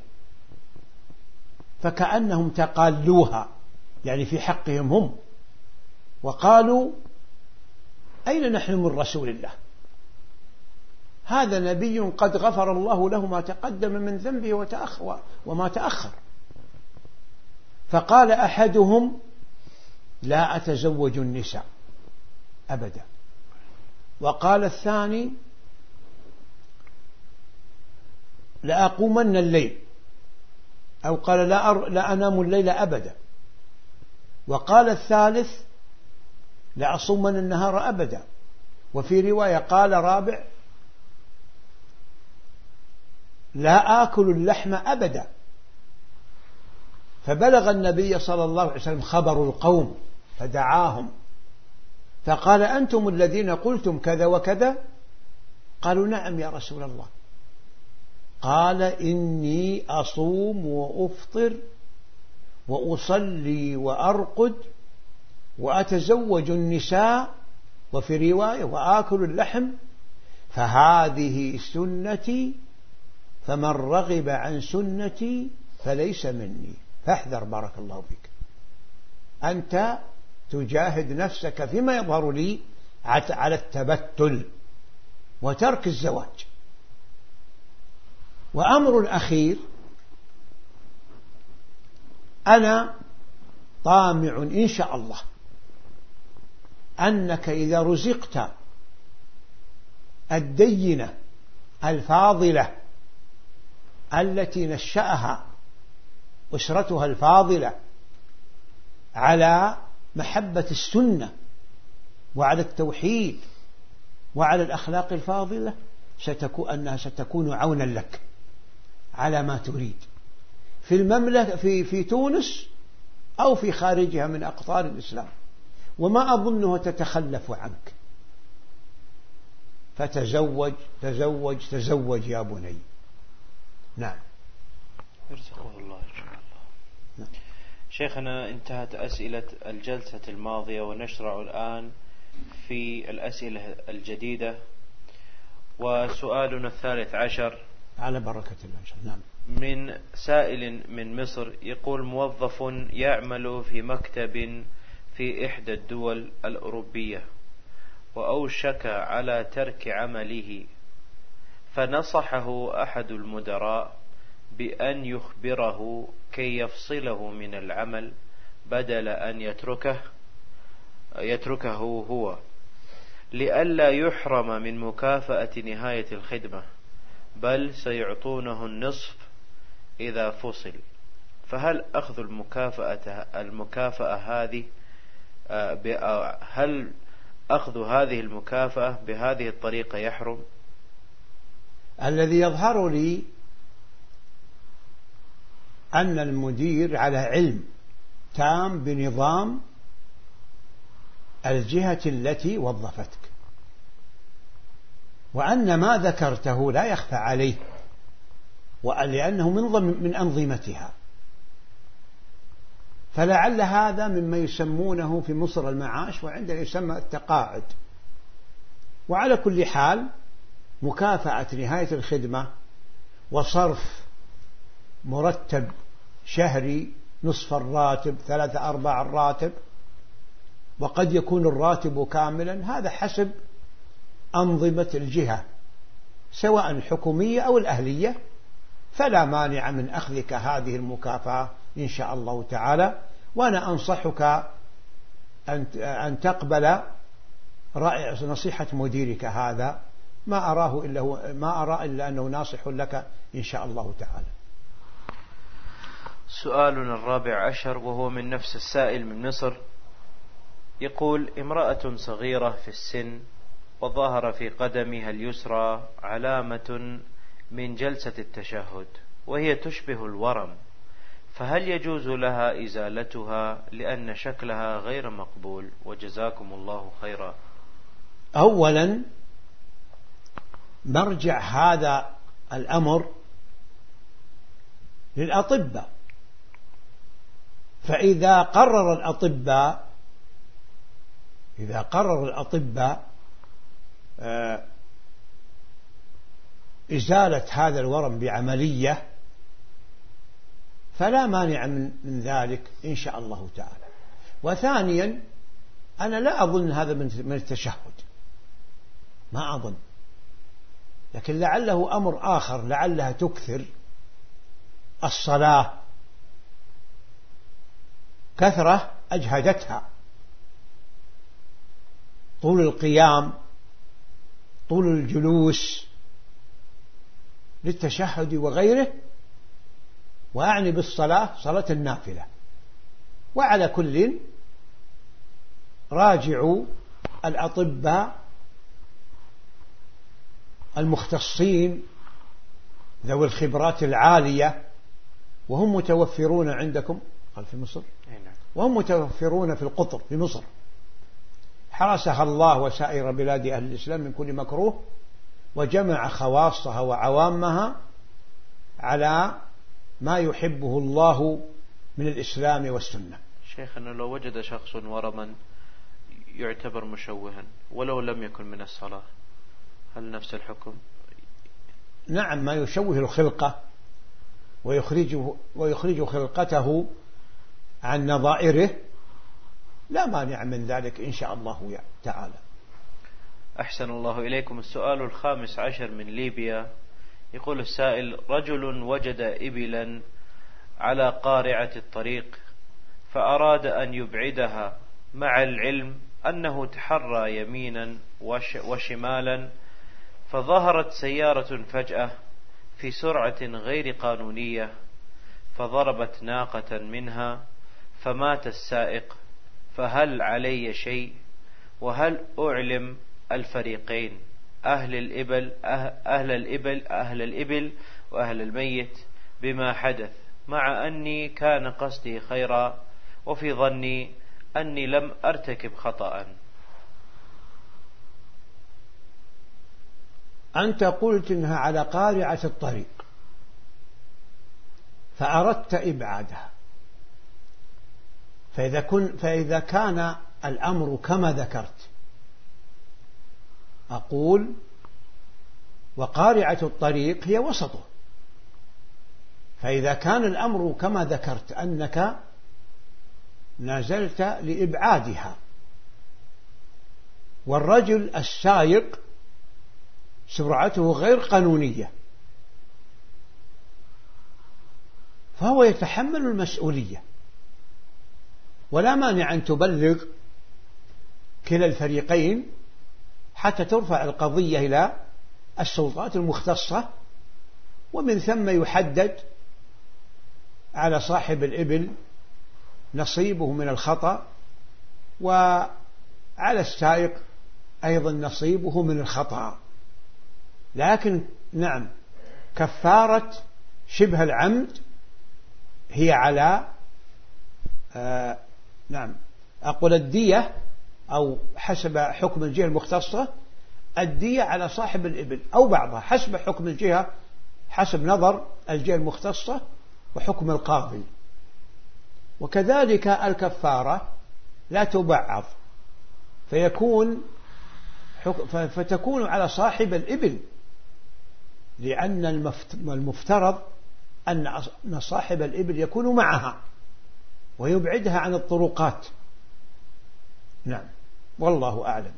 فكأنهم تقالوها يعني في حقهم هم، وقالوا أين نحن من رسول الله؟ هذا نبي قد غفر الله له ما تقدم من ذنبه وتأخر وما تأخر. فقال أحدهم لا أتزوج النساء أبدا، وقال الثاني لأقومن الليل، أو قال لا, أر... لا أنام الليل أبدا، وقال الثالث لأصومن النهار أبدا، وفي رواية قال رابع لا آكل اللحم أبدا. فبلغ النبي صلى الله عليه وسلم خبر القوم فدعاهم فقال أنتم الذين قلتم كذا وكذا؟ قالوا نعم يا رسول الله. قال إني أصوم وأفطر وأصلي وأرقد وأتزوج النساء، وفي رواية وآكل اللحم، فهذه سنتي فمن رغب عن سنتي فليس مني. فاحذر بارك الله فيك، أنت تجاهد نفسك فيما يظهر لي على التبتل وترك الزواج. وأمر أخير، أنا طامع إن شاء الله أنك إذا رزقت الدينة الفاضلة التي نشأها أسرتها الفاضلة على محبة السنة وعلى التوحيد وعلى الأخلاق الفاضلة، ستكون أنها ستكون عونا لك على ما تريد في المملكة في في تونس أو في خارجها من أقطار الإسلام، وما أظنها تتخلف عنك. فتزوج تزوج تزوج يا بني. نعم. يرزقه الله إن شاء الله. نعم. شيخنا، انتهت أسئلة الجلسة الماضية ونشرع الآن في الأسئلة الجديدة. وسؤالنا الثالث عشر على بركة الله. نعم. من سائل من مصر يقول: موظف يعمل في مكتب في إحدى الدول الأوروبية وأوشك على ترك عمله، فنصحه أحد المدراء بأن يخبره كي يفصله من العمل بدل أن يتركه يتركه هو، لئلا يحرم من مكافأة نهاية الخدمة، بل سيعطونه النصف إذا فصل. فهل أخذ المكافأة المكافأة هذه هل أخذ هذه المكافأة بهذه الطريقة يحرم؟ الذي يظهر لي أن المدير على علم تام بنظام الجهة التي وظفتك، وأن ما ذكرته لا يخفى عليه، ولأنه من من أنظمتها. فلعل هذا مما يسمونه في مصر المعاش، وعندنا يسمى التقاعد. وعلى كل حال مكافأة نهاية الخدمة وصرف مرتب شهري نصف الراتب ثلاثة أرباع الراتب، وقد يكون الراتب كاملا، هذا حسب أنظمة الجهة سواء الحكومية أو الأهلية، فلا مانع من أخذك هذه المكافأة إن شاء الله تعالى. وأنا أنصحك أن تقبل نصيحة مديرك هذا، ما أراه إلا هو ما أرى إلا أنه ناصح لك إن شاء الله تعالى. سؤالنا الرابع عشر وهو من نفس السائل من مصر، يقول: امرأة صغيرة في السن وظهر في قدمها اليسرى علامة من جلسة التشهد وهي تشبه الورم، فهل يجوز لها إزالتها لأن شكلها غير مقبول؟ وجزاكم الله خيرا. أولا مرجع هذا الأمر للأطباء، فإذا قرر الأطباء إذا قرر الأطباء إزالة هذا الورم بعملية فلا مانع من ذلك إن شاء الله تعالى. وثانيا أنا لا أظن هذا من التشهد، ما أظن، لكن لعله أمر آخر، لعلها تكثر الصلاة كثرة أجهدتها، طول القيام طول الجلوس للتشهد وغيره، وأعني بالصلاة صلاة النافلة. وعلى كل راجعوا الأطباء المختصين ذوي الخبرات العالية، وهم متوفرون عندكم قال في مصر، وهم متوفرون في القطر في مصر، حرسها الله وسائر بلاد أهل الإسلام من كل مكروه، وجمع خواصها وعوامها على ما يحبه الله من الإسلام والسنة. شيخنا لو وجد شخص ورما يعتبر مشوها ولو لم يكن من الصلاة، هل نفس الحكم؟ نعم، ما يشوه الخلقة ويخرج ويخرج خلقته عن نظائره لا مانع من ذلك إن شاء الله تعالى. أحسن الله إليكم. السؤال الخامس عشر من ليبيا، يقول السائل: رجل وجد إبلا على قارعة الطريق فأراد أن يبعدها، مع العلم أنه تحرى يمينا وشمالا، فظهرت سيارة فجأة في سرعة غير قانونية فضربت ناقة منها فمات السائق، فهل علي شيء؟ وهل أعلم الفريقين أهل الإبل أهل الإبل أهل الإبل وأهل الميت بما حدث، مع أني كان قصدي خيرا وفي ظني أني لم أرتكب خطأ؟ أنت قلت إنها على قارعة الطريق فأردت إبعادها، فإذا, كن فإذا كان الأمر كما ذكرت أقول وقارعة الطريق هي وسطه. فإذا كان الأمر كما ذكرت أنك نزلت لإبعادها، والرجل السائق سرعته غير قانونية، فهو يتحمل المسؤولية، ولا مانع أن تبلغ كلا الفريقين حتى ترفع القضية إلى السلطات المختصة، ومن ثم يحدد على صاحب الإبل نصيبه من الخطأ، وعلى السائق أيضا نصيبه من الخطأ. لكن نعم، كفارة شبه العمد هي على آه نعم أقول الدية، أو حسب حكم الجهة المختصة الدية على صاحب الإبل أو بعضها حسب حكم الجهة، حسب نظر الجهة المختصة وحكم القاضي. وكذلك الكفارة لا تبعض، فيكون فتكون على صاحب الإبل، لأن المفترض أن صاحب الإبل يكون معها ويبعدها عن الطرقات. نعم، والله أعلم.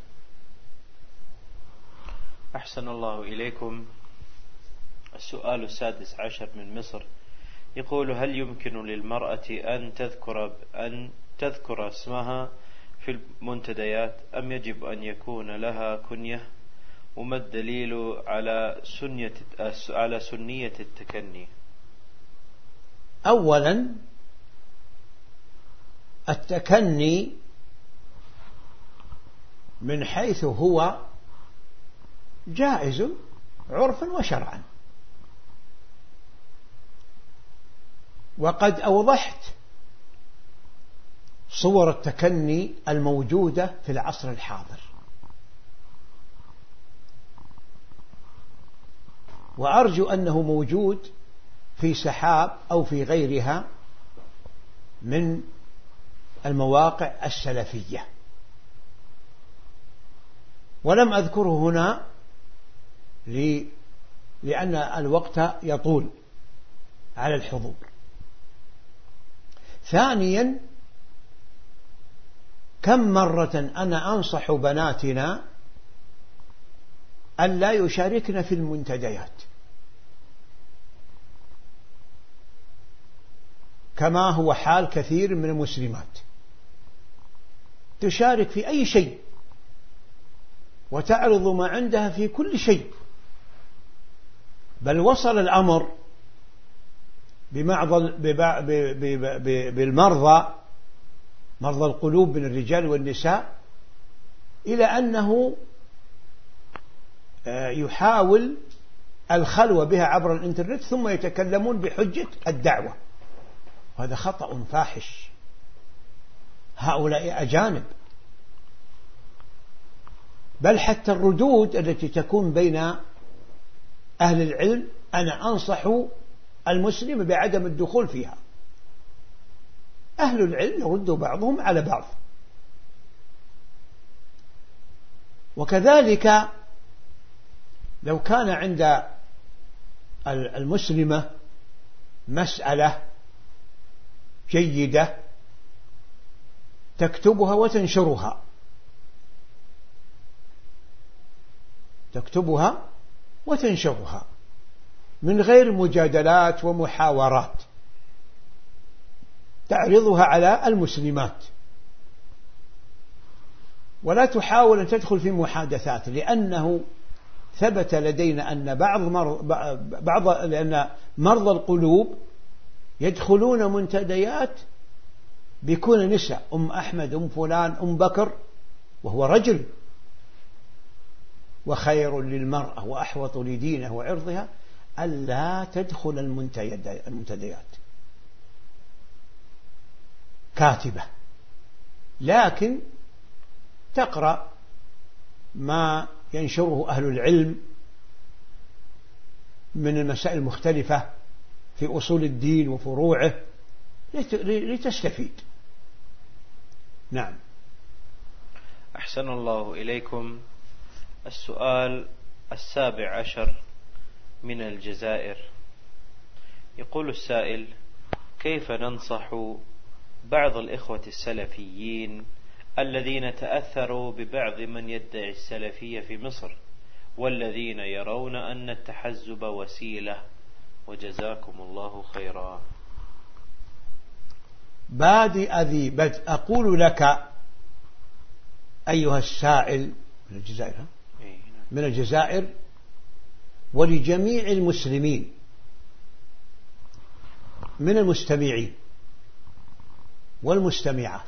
أحسن الله إليكم. السؤال السادس عشر من مصر يقول: هل يمكن للمرأة أن تذكر أن تذكر اسمها في المنتديات، أم يجب أن يكون لها كنية؟ وما الدليل على سنية على سنية التكني؟ أولا، التكني من حيث هو جائز عرفا وشرعا، وقد أوضحت صور التكني الموجودة في العصر الحاضر، وأرجو أنه موجود في سحاب أو في غيرها من المواقع السلفية، ولم أذكره هنا لأن الوقت يطول على الحضور. ثانيا، كم مرة أنا أنصح بناتنا أن لا يشاركن في المنتديات، كما هو حال كثير من المسلمات، تشارك في أي شيء وتعرض ما عندها في كل شيء، بل وصل الأمر بالمرضى مرضى القلوب من الرجال والنساء إلى أنه يحاول الخلوة بها عبر الإنترنت ثم يتكلمون بحجة الدعوة، وهذا خطأ فاحش. هؤلاء أجانب، بل حتى الردود التي تكون بين أهل العلم أنا أنصح المسلم بعدم الدخول فيها. أهل العلم يرد بعضهم على بعض. وكذلك لو كان عند المسلمة مسألة جيدة تكتبها وتنشرها تكتبها وتنشرها من غير مجادلات ومحاورات، تعرضها على المسلمات، ولا تحاول أن تدخل في محادثات، لأنه ثبت لدينا أن بعض مرض بعض لأن مرضى القلوب يدخلون منتديات بيكون نساء، أم أحمد، أم فلان، أم بكر، وهو رجل. وخير للمرأة وأحوط لدينه وعرضها ألا تدخل المنتديات كاتبة، لكن تقرأ ما ينشره أهل العلم من المسائل المختلفة في أصول الدين وفروعه لتستفيد. نعم. أحسن الله إليكم. السؤال السابع عشر من الجزائر. يقول السائل: كيف ننصح بعض الإخوة السلفيين الذين تأثروا ببعض من يدعي السلفية في مصر والذين يرون أن التحزب وسيلة، وجزاكم الله خيرا. بادئ ذي بدء أقول لك أيها السائل من الجزائر من الجزائر ولجميع المسلمين من المستمعين والمستمعات: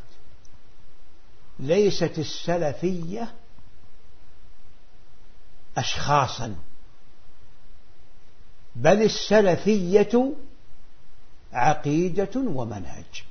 ليست السلفية أشخاصا، بل السلفية عقيدة ومنهج.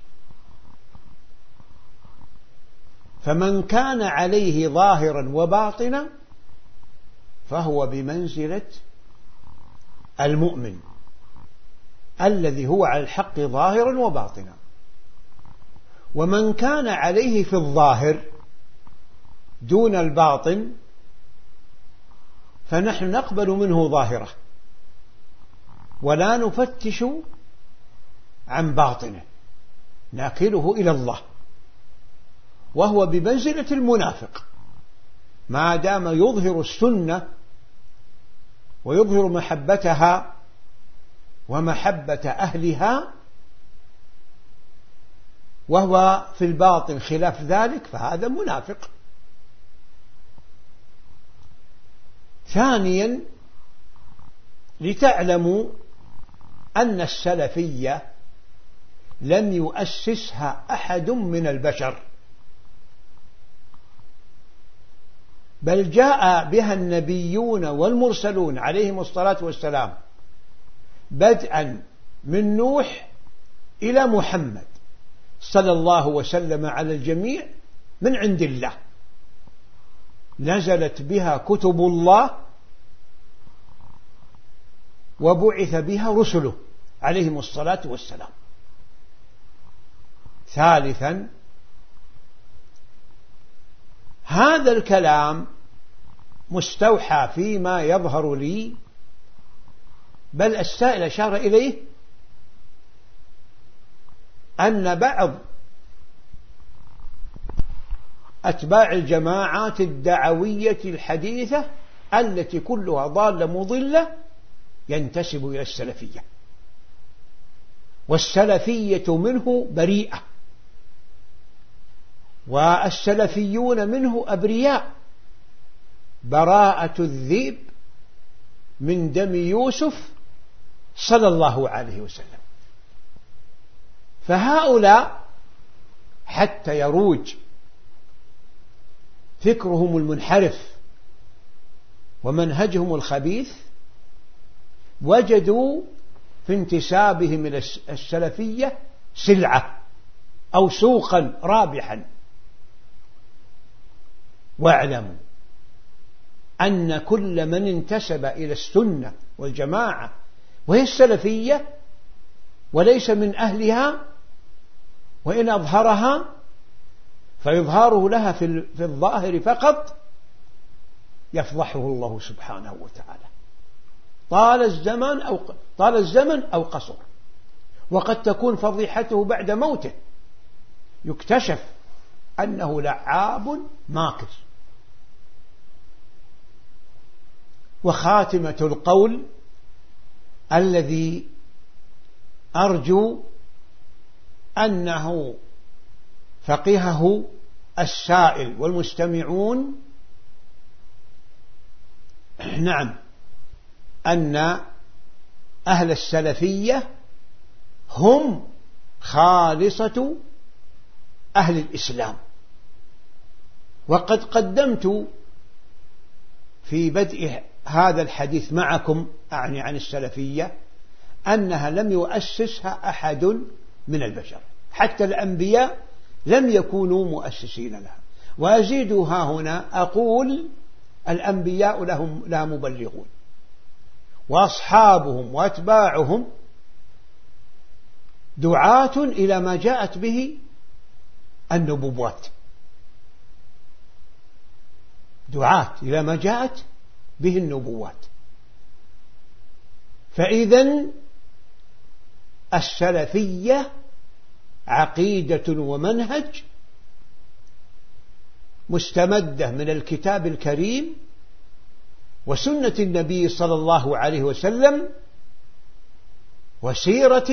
فمن كان عليه ظاهرا وباطنا فهو بمنزلة المؤمن الذي هو على الحق ظاهرا وباطنا، ومن كان عليه في الظاهر دون الباطن فنحن نقبل منه ظاهره ولا نفتش عن باطنه، ناكله إلى الله، وهو بمنزلة المنافق ما دام يظهر السنة ويظهر محبتها ومحبة أهلها، وهو في الباطن خلاف ذلك، فهذا منافق. ثانيا، لتعلموا أن السلفية لم يؤسسها أحد من البشر، بل جاء بها النبيون والمرسلون عليهم الصلاة والسلام، بدءا من نوح إلى محمد صلى الله وسلم على الجميع من عند الله، نزلت بها كتب الله وبعث بها رسله عليهم الصلاة والسلام. ثالثا، هذا الكلام مستوحى فيما يظهر لي، بل السائل أشار إليه، أن بعض أتباع الجماعات الدعوية الحديثة التي كلها ضالة مضلة ينتسب إلى السلفية، والسلفية منه بريئة، والسلفيون منه أبرياء، براءة الذئب من دم يوسف صلى الله عليه وسلم. فهؤلاء حتى يروج فكرهم المنحرف ومنهجهم الخبيث وجدوا في انتسابهم إلى السلفية سلعة أو سوقا رابحا. واعلموا أن كل من انتسب إلى السنة والجماعة وهي السلفية وليس من أهلها، وإن أظهرها فيظهاره لها في الظاهر فقط، يفضحه الله سبحانه وتعالى طال الزمن أو طال الزمن أو قصر، وقد تكون فضيحته بعد موته، يكتشف أنه لعاب ماكر. وخاتمة القول الذي أرجو أنه فقهه السائل والمستمعون، نعم، أن أهل السلفية هم خالصة أهل الإسلام. وقد قدمت في بدء هذا الحديث معكم، أعني عن السلفية، أنها لم يؤسسها أحد من البشر، حتى الأنبياء لم يكونوا مؤسسين لها. وأزيدها هنا أقول الأنبياء لهم لا مبلغون، وأصحابهم وأتباعهم دعاة إلى ما جاءت به النبوات، دعاة إلى ما جاءت به النبوات. فإذن السلفية عقيدة ومنهج مستمدة من الكتاب الكريم وسنة النبي صلى الله عليه وسلم وسيرة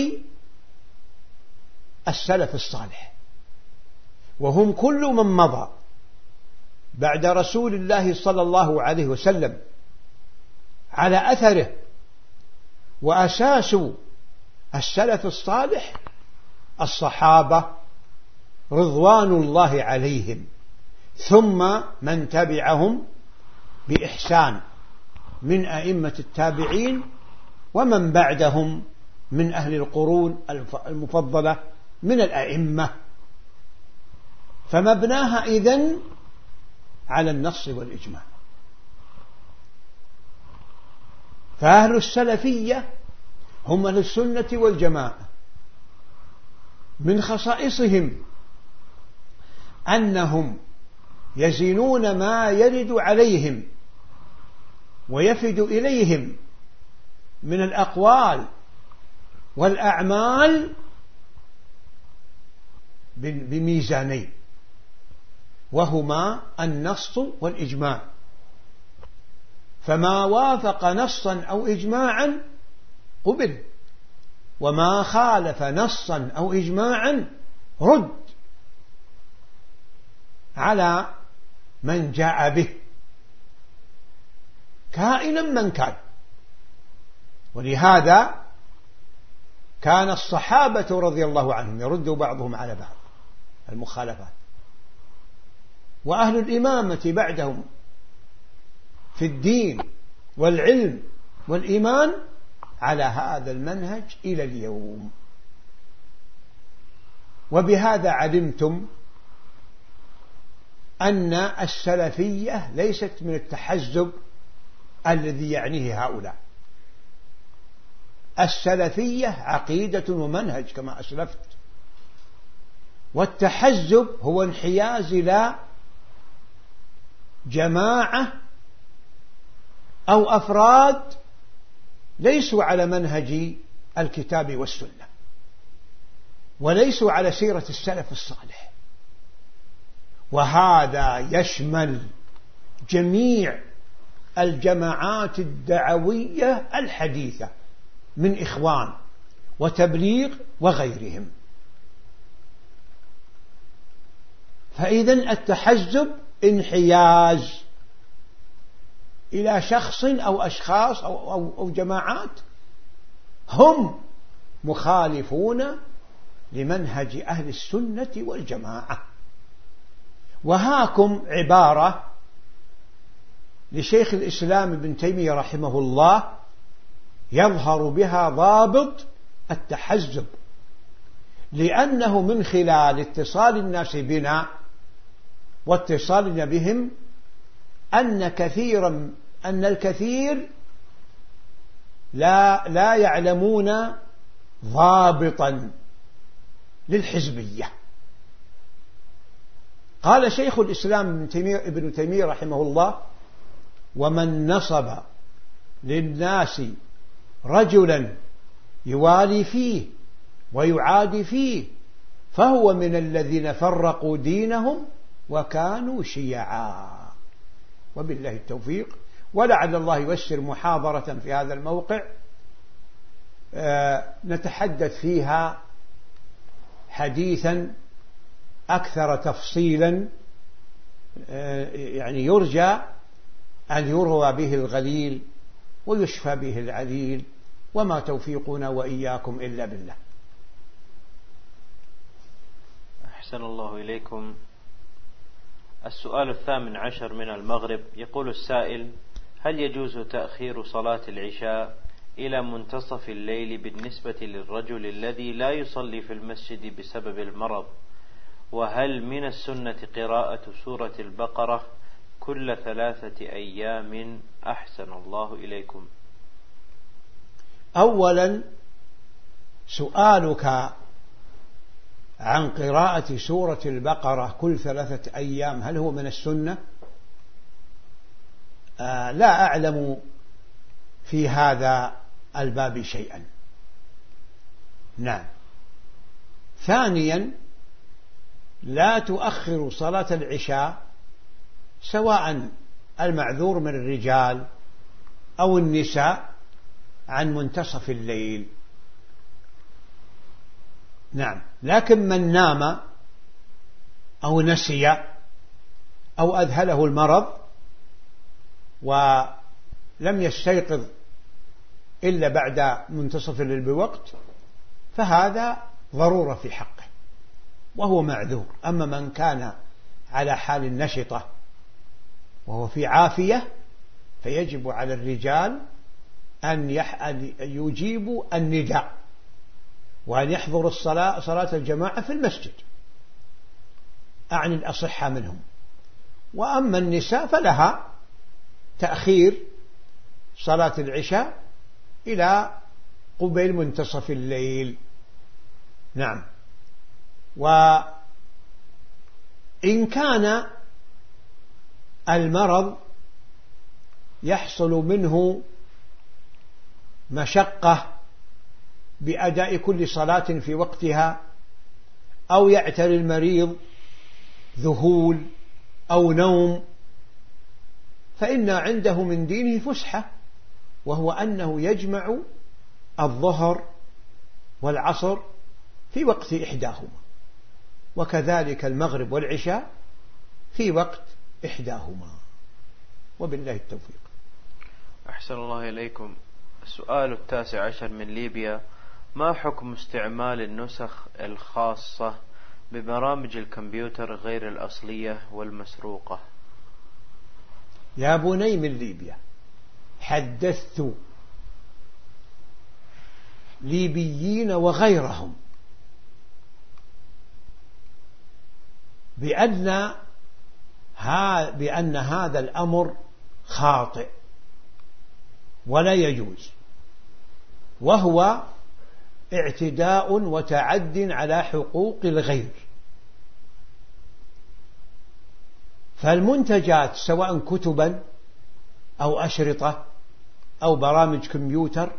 السلف الصالح، وهم كل من مضى بعد رسول الله صلى الله عليه وسلم على أثره. وأساس السلف الصالح الصحابة رضوان الله عليهم، ثم من تبعهم بإحسان من أئمة التابعين ومن بعدهم من أهل القرون المفضلة من الأئمة. فمبناها إذن على النص والإجماع. فأهل السلفية هم أهل السنة والجماعة. من خصائصهم أنهم يزنون ما يرد عليهم ويفد إليهم من الأقوال والأعمال بميزانين، وهما النص والإجماع. فما وافق نصا أو إجماعا قبل، وما خالف نصا أو إجماعا رد على من جاء به كائنا من كان. ولهذا كان الصحابة رضي الله عنهم يرد بعضهم على بعض المخالفات، وأهل الإمامة بعدهم في الدين والعلم والإيمان على هذا المنهج إلى اليوم. وبهذا علمتم أن السلفية ليست من التحزب الذي يعنيه هؤلاء. السلفية عقيدة ومنهج كما أسلفت، والتحزب هو انحياز إلى جماعة أو أفراد ليسوا على منهج الكتاب والسنة وليسوا على سيرة السلف الصالح. وهذا يشمل جميع الجماعات الدعوية الحديثة من إخوان وتبليغ وغيرهم. فإذن التحزب انحياز إلى شخص أو أشخاص أو, أو, أو جماعات هم مخالفون لمنهج أهل السنة والجماعة. وهاكم عبارة لشيخ الإسلام ابن تيمية رحمه الله يظهر بها ضابط التحزب، لأنه من خلال اتصال الناس بنا واتصالنا بهم أن كثيرا أن الكثير لا لا يعلمون ضابطا للحزبية. قال شيخ الإسلام ابن تيمية, ابن تيمية رحمه الله: ومن نصب للناس رجلا يوالي فيه ويعادي فيه فهو من الذين فرقوا دينهم وكانوا شيعا. وبالله التوفيق. ولعل الله ييسر محاضرة في هذا الموقع نتحدث فيها حديثا أكثر تفصيلا، يعني يرجى أن يروى به الغليل ويشفى به العليل، وما توفيقنا وإياكم إلا بالله. أحسن الله إليكم. السؤال الثامن عشر من المغرب، يقول السائل: هل يجوز تأخير صلاة العشاء إلى منتصف الليل بالنسبة للرجل الذي لا يصلي في المسجد بسبب المرض؟ وهل من السنة قراءة سورة البقرة كل ثلاثة أيام؟ أحسن الله إليكم. أولا، سؤالك عن قراءة سورة البقرة كل ثلاثة أيام هل هو من السنة؟ آه لا أعلم في هذا الباب شيئا. نعم. ثانيا لا تؤخر صلاة العشاء سواء المعذور من الرجال أو النساء عن منتصف الليل. نعم. لكن من نام أو نسي أو أذهله المرض ولم يستيقظ إلا بعد منتصف الليل بوقت فهذا ضرورة في حقه وهو معذور. أما من كان على حال نشطة وهو في عافية فيجب على الرجال أن يجيبوا النداء وأن يحضروا الصلاة صلاة الجماعة في المسجد، أعني الأصحة منهم. وأما النساء فلها تأخير صلاة العشاء إلى قبيل منتصف الليل. نعم. وإن كان المرض يحصل منه مشقة بأداء كل صلاة في وقتها أو يعتري المريض ذهول أو نوم فإن عنده من دينه فسحة، وهو أنه يجمع الظهر والعصر في وقت إحداهما، وكذلك المغرب والعشاء في وقت إحداهما، وبالله التوفيق. أحسن الله إليكم. السؤال التاسع عشر من ليبيا: ما حكم استعمال النسخ الخاصة ببرامج الكمبيوتر غير الأصلية والمسروقة؟ يا بني من ليبيا، حدثت ليبيين وغيرهم بأن بأن هذا الأمر خاطئ ولا يجوز، وهو اعتداء وتعد على حقوق الغير. فالمنتجات سواء كتبا أو أشرطة أو برامج كمبيوتر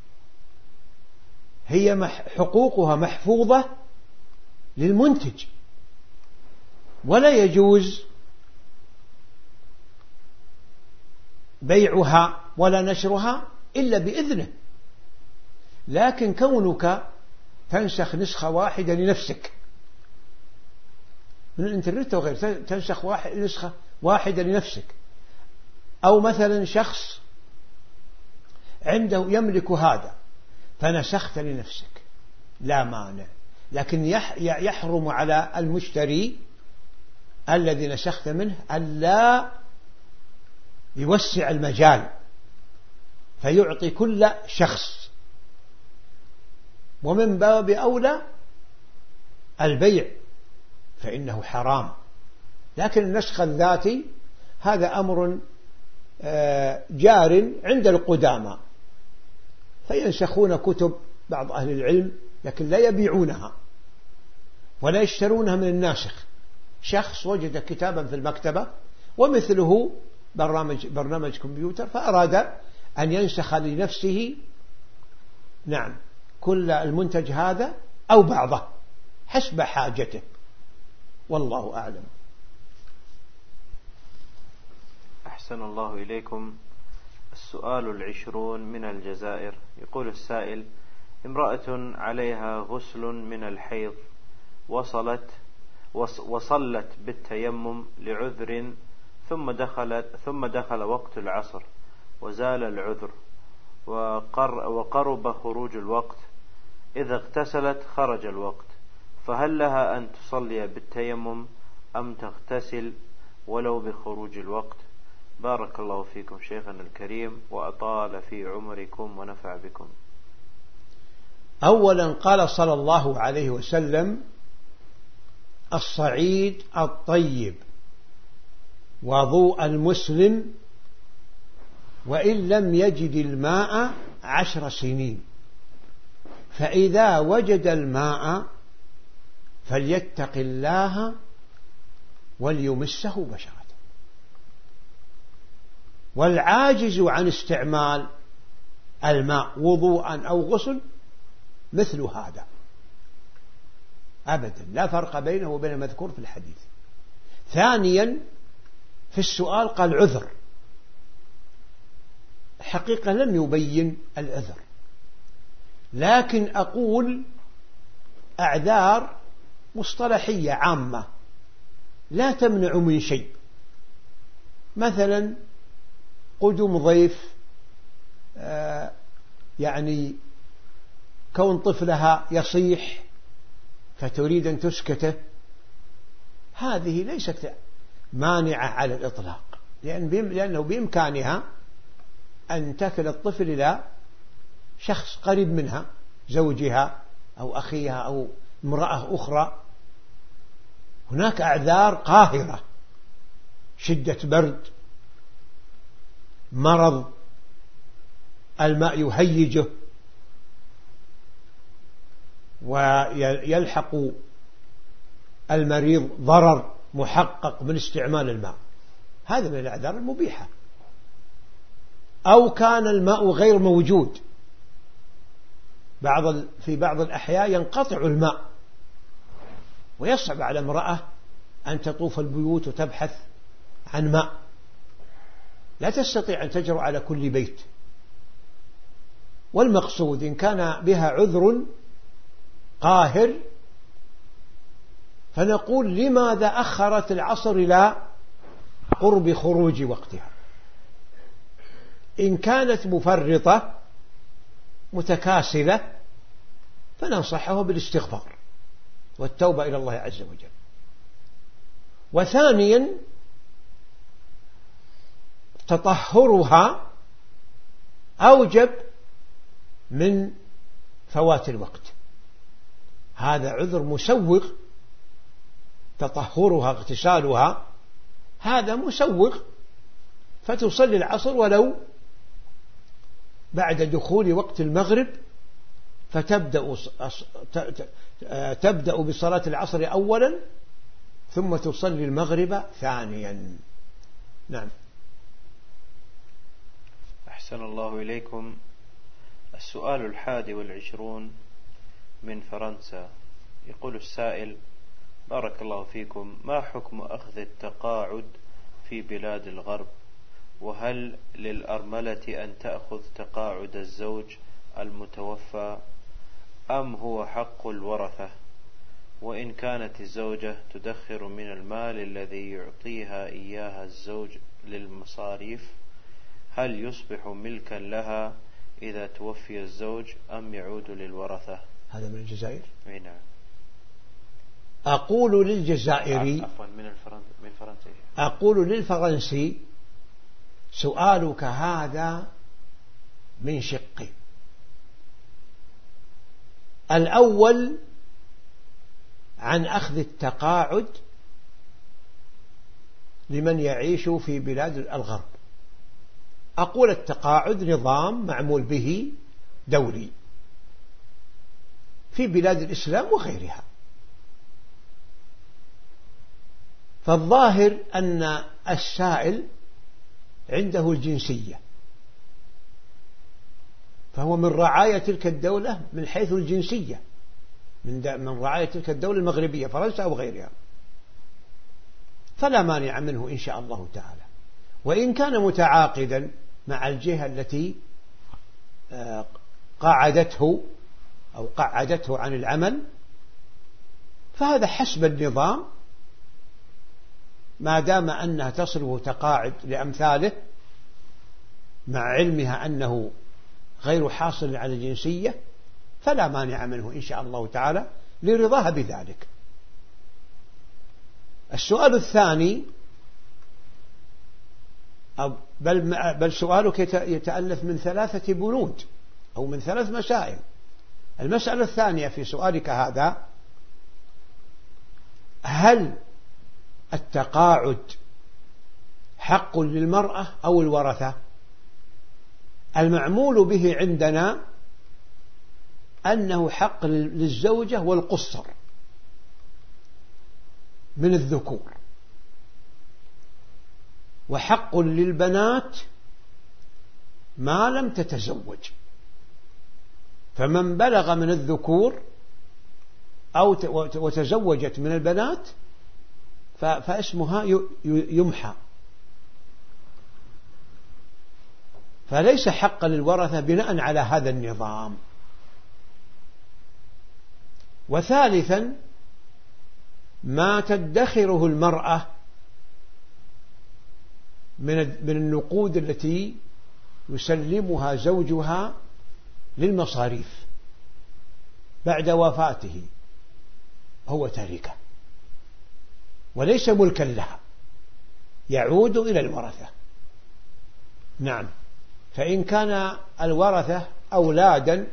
هي حقوقها محفوظة للمنتج، ولا يجوز بيعها ولا نشرها إلا بإذنه. لكن كونك تنسخ نسخة واحدة لنفسك من الإنترنت وغير، تنسخ واحد نسخة واحدة لنفسك، أو مثلا شخص عنده يملك هذا فنسخت لنفسك لا مانع، لكن يحرم على المشتري الذي نسخت منه ألا يوسع المجال فيعطي كل شخص، ومن باب أولى البيع فإنه حرام. لكن النسخ الذاتي هذا أمر جار عند القدامى، فينسخون كتب بعض أهل العلم لكن لا يبيعونها ولا يشترونها من الناسخ. شخص وجد كتابا في المكتبة ومثله برنامج, برنامج كمبيوتر فأراد أن ينسخ لنفسه نعم كل المنتج هذا أو بعضه حسب حاجته، والله أعلم. أحسن الله إليكم. السؤال العشرون من الجزائر، يقول السائل: امرأة عليها غسل من الحيض وصلت وصلت بالتيمم لعذر ثم دخلت ثم دخل وقت العصر وزال العذر وقر وقرب خروج الوقت، إذا اغتسلت خرج الوقت، فهل لها أن تصلي بالتيمم أم تغتسل ولو بخروج الوقت؟ بارك الله فيكم شيخنا الكريم وأطال في عمركم ونفع بكم. أولا قال صلى الله عليه وسلم: الصعيد الطيب وضوء المسلم وإن لم يجد الماء عشر سنين، فإذا وجد الماء فليتق الله وليمسه بشرته. والعاجز عن استعمال الماء وضوءا أو غسل مثل هذا أبدا، لا فرق بينه وبين المذكور في الحديث. ثانيا في السؤال قال عذر، حقيقة لم يبين العذر، لكن أقول أعذار مصطلحية عامة لا تمنع من شيء، مثلا قدوم ضيف، آه يعني كون طفلها يصيح فتريد أن تسكته، هذه ليست مانعة على الإطلاق، لأن لأنه بإمكانها أن تكل الطفل إلى شخص قريب منها، زوجها أو أخيها أو امرأة أخرى. هناك أعذار قاهرة، شدة برد، مرض، الماء يهيجه ويلحق المريض ضرر محقق من استعمال الماء، هذا من الأعذار المبيحة. أو كان الماء غير موجود، بعض في بعض الأحياء ينقطع الماء ويصعب على امرأة أن تطوف البيوت وتبحث عن ماء، لا تستطيع أن تجرؤ على كل بيت. والمقصود إن كان بها عذر قاهر فنقول لماذا أخرت العصر إلى قرب خروج وقتها؟ إن كانت مفرطة متكاسلة فننصحها بالاستغفار والتوبة إلى الله عز وجل. وثانيا تطهرها أوجب من فوات الوقت، هذا عذر مسوغ، تطهرها اغتسالها هذا مسوغ، فتصلي العصر ولو بعد دخول وقت المغرب، فتبدأ تبدأ بصلاة العصر أولا ثم تصلي المغرب ثانيا. نعم. أحسن الله إليكم. السؤال الحادي والعشرون من فرنسا، يقول السائل: بارك الله فيكم، ما حكم أخذ التقاعد في بلاد الغرب؟ وهل للأرملة أن تأخذ تقاعد الزوج المتوفى أم هو حق الورثة؟ وإن كانت الزوجة تدخر من المال الذي يعطيها إياها الزوج للمصاريف، هل يصبح ملكا لها إذا توفي الزوج أم يعود للورثة؟ هذا من الجزائر؟ أي نعم. أقول للجزائري عفوا من الفرنسي من فرنسي أقول للفرنسي: سؤالك هذا من شقين. الأول عن أخذ التقاعد لمن يعيش في بلاد الغرب. أقول التقاعد نظام معمول به دولي في بلاد الإسلام وغيرها، فالظاهر أن السائل عنده الجنسية، فهو من رعاية تلك الدولة من حيث الجنسية، من من رعاية تلك الدولة المغربية فرنسا أو غيرها، فلا مانع منه إن شاء الله تعالى. وإن كان متعاقدا مع الجهة التي قاعدته أو قعدته عن العمل فهذا حسب النظام، ما دام أنها تصرف تقاعد لأمثاله مع علمها أنه غير حاصل على الجنسية فلا مانع منه إن شاء الله تعالى لرضاها بذلك. السؤال الثاني بل, بل سؤالك يتألف من ثلاثة بنود أو من ثلاث مسائل. المسألة الثانية في سؤالك هذا: هل التقاعد حق للمرأة أو الورثة؟ المعمول به عندنا أنه حق للزوجة والقصر من الذكور، وحق للبنات ما لم تتزوج. فمن بلغ من الذكور أو وتزوجت من البنات فاسمها يمحى، فليس حقا للورثة بناء على هذا النظام. وثالثا ما تدخره المرأة من النقود التي يسلمها زوجها للمصاريف بعد وفاته، هو تركة وليس ملكا لها، يعود إلى الورثة. نعم، فإن كان الورثة أولادا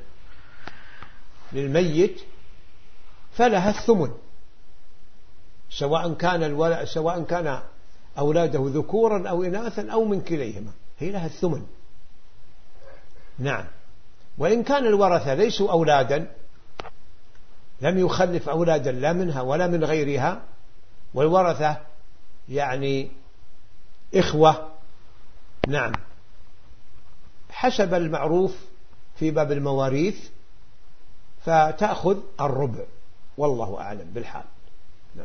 للميت فلها الثمن، سواء كان الولد سواء كان أولاده ذكورا أو إناثا أو من كليهما، هي لها الثمن. نعم. وإن كان الورثة ليسوا أولادا، لم يخلف أولادا لا منها ولا من غيرها، والورثة يعني إخوة، نعم، حسب المعروف في باب المواريث فتأخذ الربع، والله أعلم بالحال. نعم.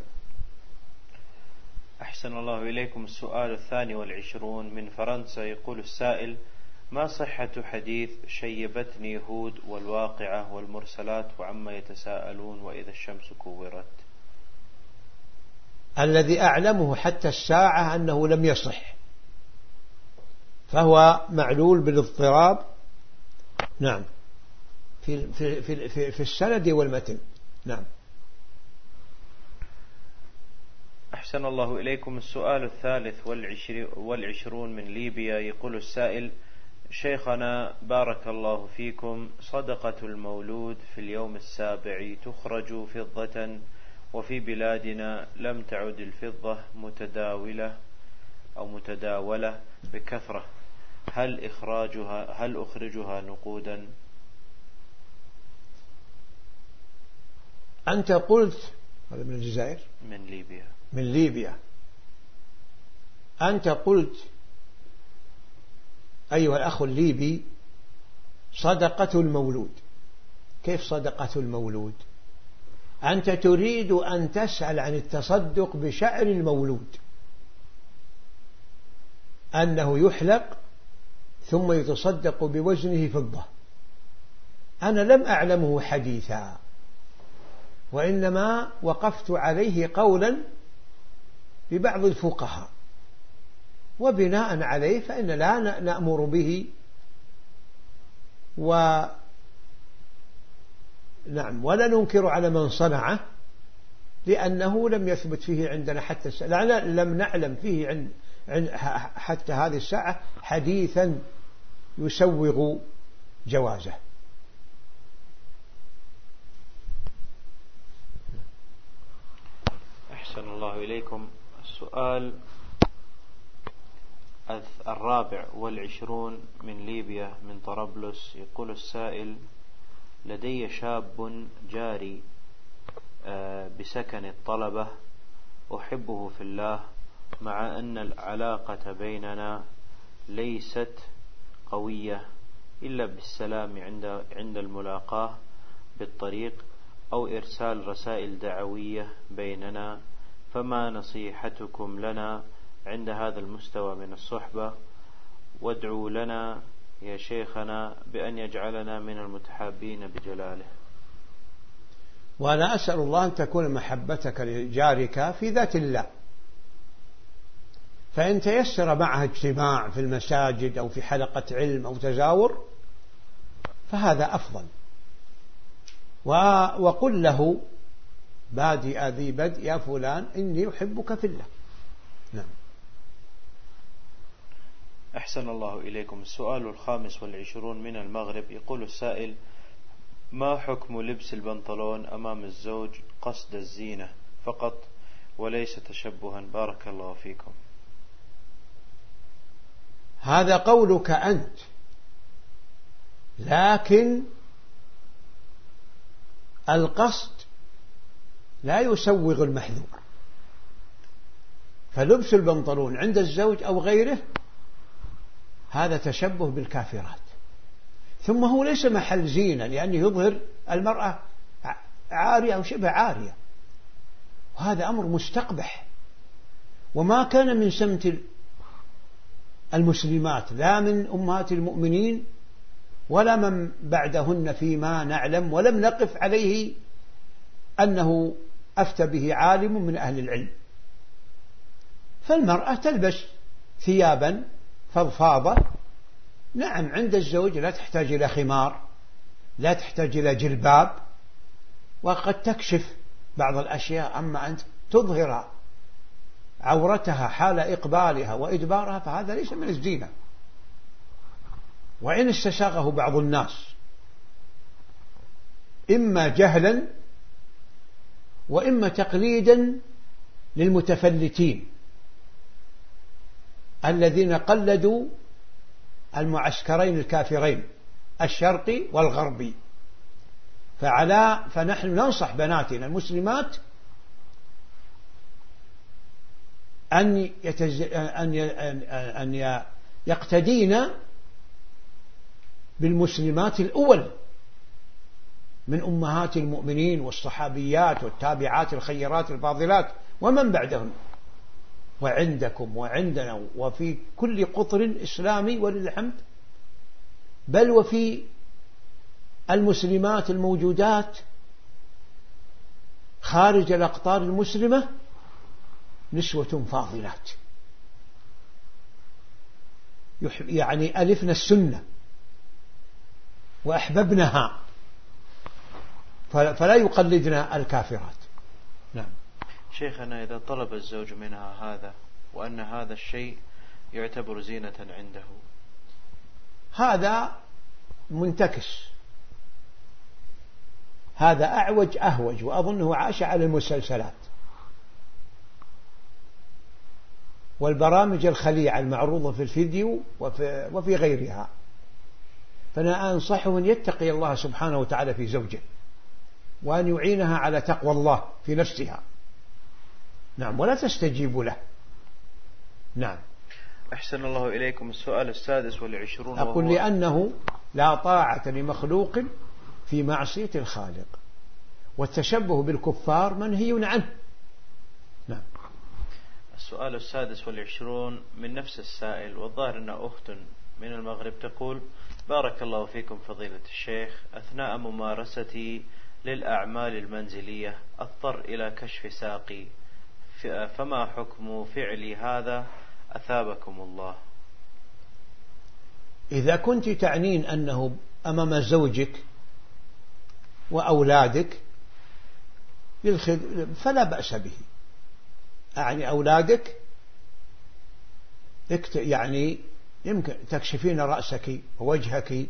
أحسن الله إليكم. السؤال الثاني والعشرون من فرنسا، يقول السائل: ما صحة حديث شيبتني هود والواقعة والمرسلات وعما يتساءلون وإذا الشمس كورت؟ الذي أعلمه حتى الساعة أنه لم يصح، فهو معلول بالاضطراب. نعم، في في في في, في السند والمتن. نعم. أحسن الله إليكم. السؤال الثالث والعشرون من ليبيا، يقول السائل: شيخنا بارك الله فيكم، صدقة المولود في اليوم السابع تخرج فضة، وفي بلادنا لم تعد الفضة متداولة أو متداولة بكثرة، هل إخراجها هل أخرجها نقودا؟ أنت قلت هذا من الجزائر؟ من ليبيا. من ليبيا. أنت قلت أيها الأخ الليبي صدقة المولود. كيف صدقة المولود؟ أنت تريد أن تسأل عن التصدق بشعر المولود، أنه يحلق ثم يتصدق بوزنه فضة. أنا لم أعلمه حديثا، وإنما وقفت عليه قولا لبعض الفقهاء، وبناء عليه فإن لا نأمر به و نعم ولا ننكر على من صنعه، لأنه لم يثبت فيه عندنا حتى الساعة، لم نعلم فيه عند حتى هذه الساعة حديثا يسوغ جوازه. أحسن الله إليكم. السؤال الرابع والعشرون من ليبيا من طرابلس، يقول السائل: لدي شاب جاري بسكن الطلبة، أحبه في الله، مع أن العلاقة بيننا ليست قوية إلا بالسلام عند عند الملاقاة بالطريق أو إرسال رسائل دعوية بيننا، فما نصيحتكم لنا عند هذا المستوى من الصحبة؟ وادعوا لنا يا شيخنا بأن يجعلنا من المتحابين بجلاله. وأنا أسأل الله أن تكون محبتك لجارك في ذات الله، فإن تيسر معها اجتماع في المساجد أو في حلقة علم أو تزاور فهذا أفضل، وقل له بادئ ذي بدء يا فلان إني أحبك في الله. نعم. أحسن الله إليكم. السؤال الخامس والعشرون من المغرب، يقول السائل: ما حكم لبس البنطلون أمام الزوج قصد الزينة فقط وليس تشبها؟ بارك الله فيكم. هذا قولك أنت، لكن القصد لا يسوغ المحذور، فلبس البنطلون عند الزوج أو غيره هذا تشبه بالكافرات. ثم هو ليس محل زينة، لأنه يظهر المرأة عارية أو شبه عارية، وهذا أمر مستقبح، وما كان من سمت المسلمات لا من أمهات المؤمنين ولا من بعدهن فيما نعلم، ولم نقف عليه أنه أفتى به عالم من أهل العلم. فالمرأة تلبس ثيابا فضفاضة، نعم عند الزوج لا تحتاج إلى خمار، لا تحتاج إلى جلباب، وقد تكشف بعض الأشياء. أما أن تظهر عورتها حال إقبالها وإدبارها فهذا ليس من الزينة، وإن استساغه بعض الناس إما جهلا وإما تقليدا للمتفلتين الذين قلدوا المعسكرين الكافرين الشرقي والغربي. فعلى فنحن ننصح بناتنا المسلمات أن يتز... أن ي... أن يقتدين بالمسلمات الأول من أمهات المؤمنين والصحابيات والتابعات الخيرات الفاضلات ومن بعدهم، وعندكم وعندنا وفي كل قطر إسلامي ولله الحمد، بل وفي المسلمات الموجودات خارج الأقطار المسلمة نسوة فاضلات يعني ألفنا السنة وأحببنها، فلا يقلدنا الكافرات. نعم. شيخنا، إذا طلب الزوج منها هذا وأن هذا الشيء يعتبر زينة عنده، هذا منتكس، هذا أعوج أهوج، وأظنه عاش على المسلسلات والبرامج الخليعة المعروضة في الفيديو وفي, وفي غيرها. فأنا أنصحه أن يتقي الله سبحانه وتعالى في زوجه، وأن يعينها على تقوى الله في نفسها. نعم، ولا تستجيب له. نعم. أحسن الله إليكم. السؤال السادس والعشرون، أقول لأنه لا طاعة لمخلوق في معصية الخالق، والتشبه بالكفار منهي عنه. نعم. السؤال السادس والعشرون من نفس السائل، والظاهر أنها أخت من المغرب، تقول: بارك الله فيكم فضيلة الشيخ، أثناء ممارستي للأعمال المنزلية أضطر إلى كشف ساقي، فما حكم فعلي هذا أثابكم الله؟ إذا كنت تعنين أنه أمام زوجك وأولادك فلا بأس به. يعني أولادك يعني يمكن تكشفين رأسك ووجهك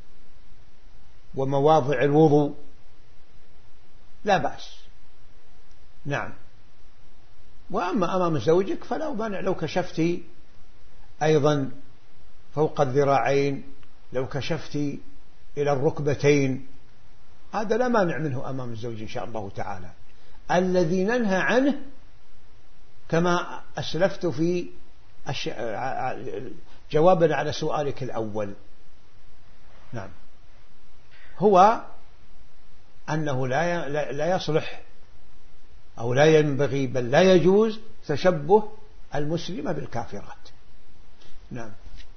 ومواضع الوضوء، لا بأس. نعم. وأما أمام زوجك فلا مانع لو كشفتي أيضا فوق الذراعين، لو كشفتي إلى الركبتين، هذا لا مانع منه أمام الزوج إن شاء الله تعالى. الذي ننهى عنه كما أسلفت في أش... جوابا على سؤالك الأول، نعم، هو أنه لا لا يصلح أو لا ينبغي بل لا يجوز تشبه المسلمة بالكافرات. نعم.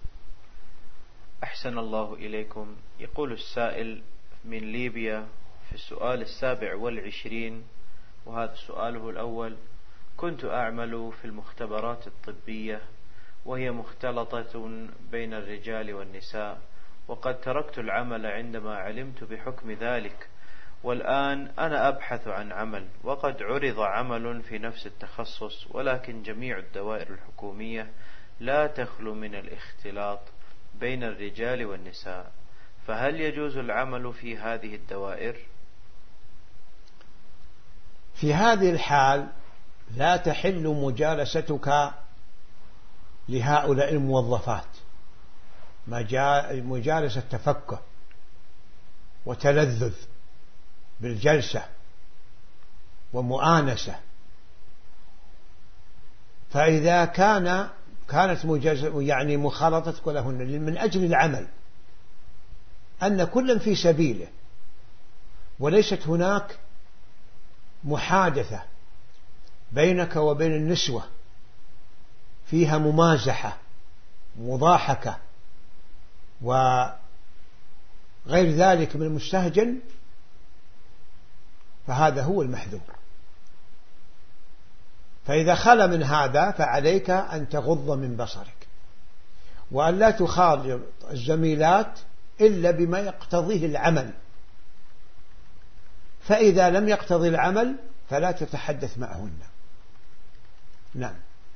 أحسن الله إليكم. يقول السائل من ليبيا في السؤال السابع والعشرين، وهذا سؤاله الأول: كنت أعمل في المختبرات الطبية وهي مختلطة بين الرجال والنساء، وقد تركت العمل عندما علمت بحكم ذلك، والآن أنا أبحث عن عمل، وقد عرض عمل في نفس التخصص، ولكن جميع الدوائر الحكومية لا تخلو من الاختلاط بين الرجال والنساء، فهل يجوز العمل في هذه الدوائر؟ في هذه الحال لا تحل مجالستك لهؤلاء الموظفات مجالسة تفكه وتلذذ بالجلسة ومؤانسة. فإذا كان كانت مجاز يعني مخالطتك لهن من أجل العمل، أن كل في سبيله، وليست هناك محادثة بينك وبين النسوة فيها ممازحة مضاحكة وغير ذلك من المستهجن، فهذا هو المحذور. فإذا خلا من هذا فعليك أن تغض من بصرك، وأن لا تخالط الزميلات إلا بما يقتضيه العمل، فإذا لم يقتضي العمل فلا تتحدث معهن. نعم.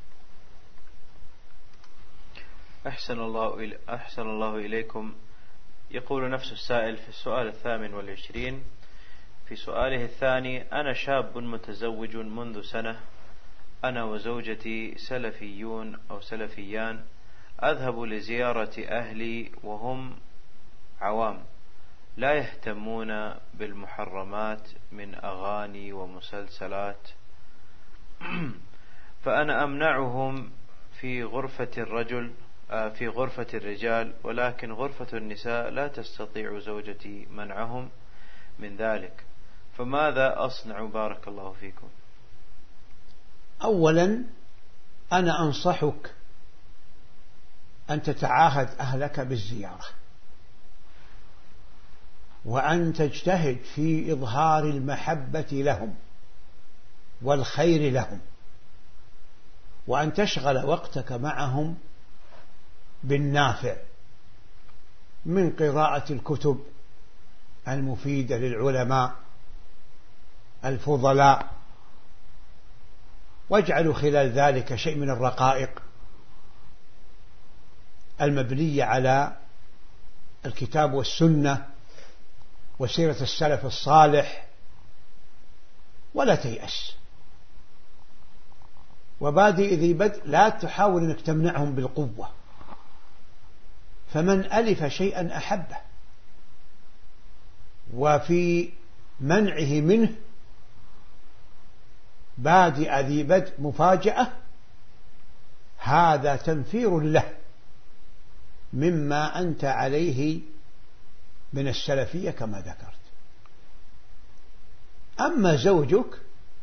أحسن الله أحسن الله إليكم. يقول نفس السائل في السؤال الثامن والعشرين في سؤاله الثاني: أنا شاب متزوج منذ سنة، أنا وزوجتي سلفيون أو سلفيان، أذهب لزيارة أهلي وهم عوام لا يهتمون بالمحرمات من أغاني ومسلسلات، فأنا أمنعهم في غرفة الرجل في غرفة الرجال، ولكن غرفة النساء لا تستطيع زوجتي منعهم من ذلك، فماذا أصنع بارك الله فيكم؟ أولا أنا أنصحك أن تتعاهد أهلك بالزيارة، وأن تجتهد في إظهار المحبة لهم والخير لهم، وأن تشغل وقتك معهم بالنافع من قراءة الكتب المفيدة للعلماء الفضلاء، واجعلوا خلال ذلك شيء من الرقائق المبنية على الكتاب والسنة وسيرة السلف الصالح، ولا تيأس. وبادئ ذي بدء، لا تحاول أنك تمنعهم بالقوة، فمن ألف شيئا أحبه، وفي منعه منه بادئ ذي بدء مفاجأة، هذا تنفير له مما أنت عليه من السلفية كما ذكرت. أما زوجك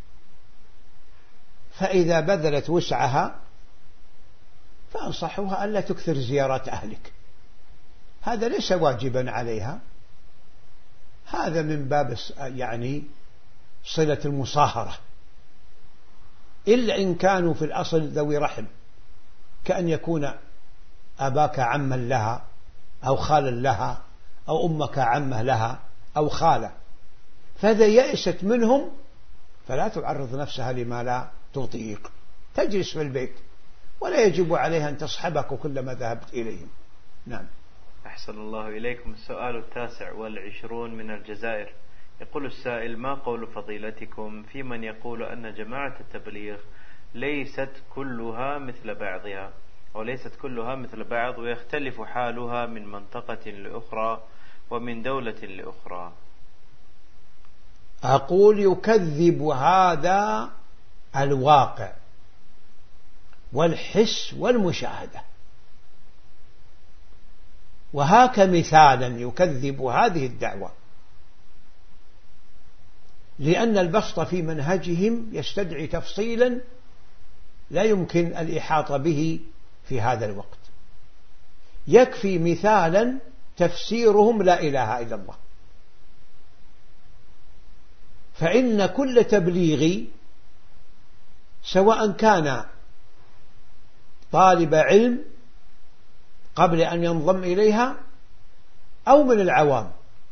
فإذا بذلت وسعها فأنصحها ألا تكثر زيارات أهلك، هذا ليس واجبا عليها، هذا من باب يعني صلة المصاهرة، إلا إن كانوا في الأصل ذوي رحم، كأن يكون أباك عما لها أو خالا لها أو أمك عمه لها أو خالة، فإذا يأست منهم فلا تعرض نفسها لما لا تطيق، تجلس في البيت، ولا يجب عليها أن تصحبك كلما ذهبت إليهم. نعم. أحسن الله إليكم. السؤال التاسع والعشرون من الجزائر، يقول السائل: ما قول فضيلتكم في من يقول أن جماعة التبليغ ليست كلها مثل بعضها أو ليست كلها مثل بعض، ويختلف حالها من منطقة لأخرى ومن دولة لأخرى؟ أقول يكذب هذا الواقع والحس والمشاهدة، وهاك مثالا يكذب هذه الدعوة، لأن البسط في منهجهم يستدعي تفصيلا لا يمكن الإحاطة به في هذا الوقت. يكفي مثالا تفسيرهم لا إله إلا الله، فإن كل تبليغي سواء كان طالب علم قبل أن ينضم إليها أو من العوام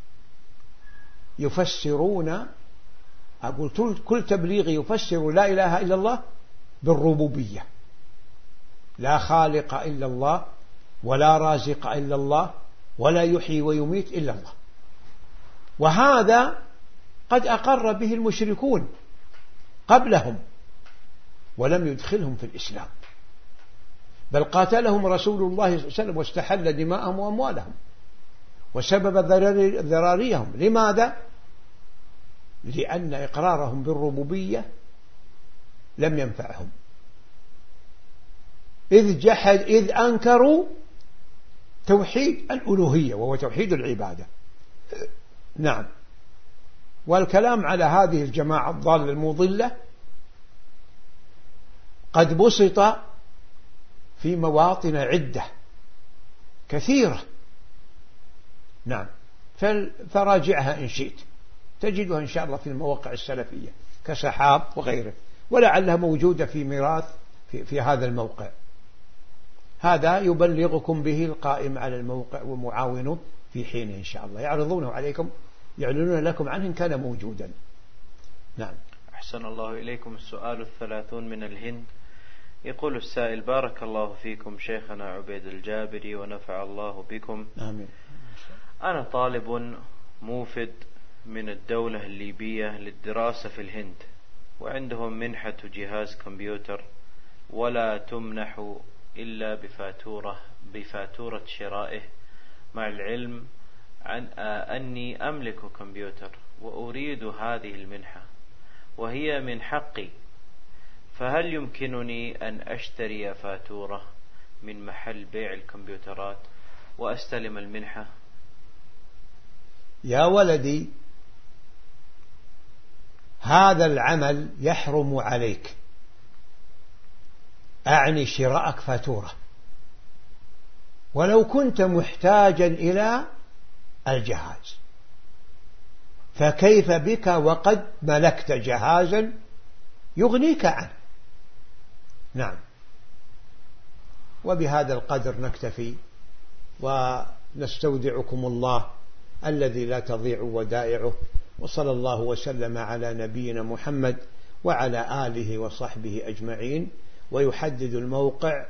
يفسرون، أقول كل تبليغ يفسر لا إله إلا الله بالربوبية، لا خالق إلا الله ولا رازق إلا الله ولا يحيي ويميت إلا الله، وهذا قد أقر به المشركون قبلهم ولم يدخلهم في الإسلام، بل قاتلهم رسول الله صلى الله عليه وسلم واستحل دماءهم وأموالهم وسبب ذراريهم. لماذا؟ لأن إقرارهم بالربوبية لم ينفعهم، إذ جحد إذ أنكروا توحيد الألوهية وهو توحيد العبادة. نعم. والكلام على هذه الجماعة الضالة المضلة قد بسط في مواطن عدة كثيرة. نعم. فراجعها إن شئت، تجدها إن شاء الله في المواقع السلفية كسحاب وغيره، ولعلها موجودة في ميراث في, في هذا الموقع. هذا يبلغكم به القائم على الموقع ومعاونه في حين إن شاء الله، يعرضونه عليكم، يعلنون لكم عنه إن كان موجودا. نعم. أحسن الله إليكم. السؤال الثلاثون من الهند. يقول السائل: بارك الله فيكم شيخنا عبيد الجابري ونفع الله بكم. آمين. أنا طالب موفد من الدولة الليبية للدراسة في الهند، وعندهم منحة جهاز كمبيوتر ولا تمنح إلا بفاتورة بفاتورة شرائه، مع العلم عن أني أملك كمبيوتر وأريد هذه المنحة وهي من حقي، فهل يمكنني أن أشتري فاتورة من محل بيع الكمبيوترات وأستلم المنحة؟ يا ولدي، هذا العمل يحرم عليك، أعني شراءك فاتورة، ولو كنت محتاجا إلى الجهاز، فكيف بك وقد ملكت جهازا يغنيك عنه؟ نعم. وبهذا القدر نكتفي، ونستودعكم الله الذي لا تضيع ودائعه، وصلى الله وسلم على نبينا محمد وعلى آله وصحبه أجمعين. ويحدد الموقع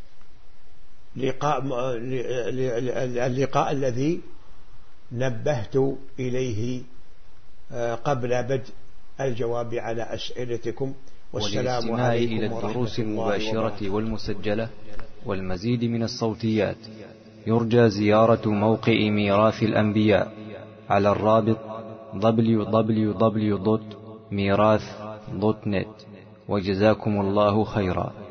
لقاء اللقاء الذي نبهت إليه قبل بدء الجواب على أسئلتكم. والسلام عليكم إلى الدروس المباشرة والمسجلة والمزيد من الصوتيات يرجى زيارة موقع ميراث الأنبياء على الرابط دبليو دبليو دبليو دوت ميراث دوت نت. وجزاكم الله خيرا.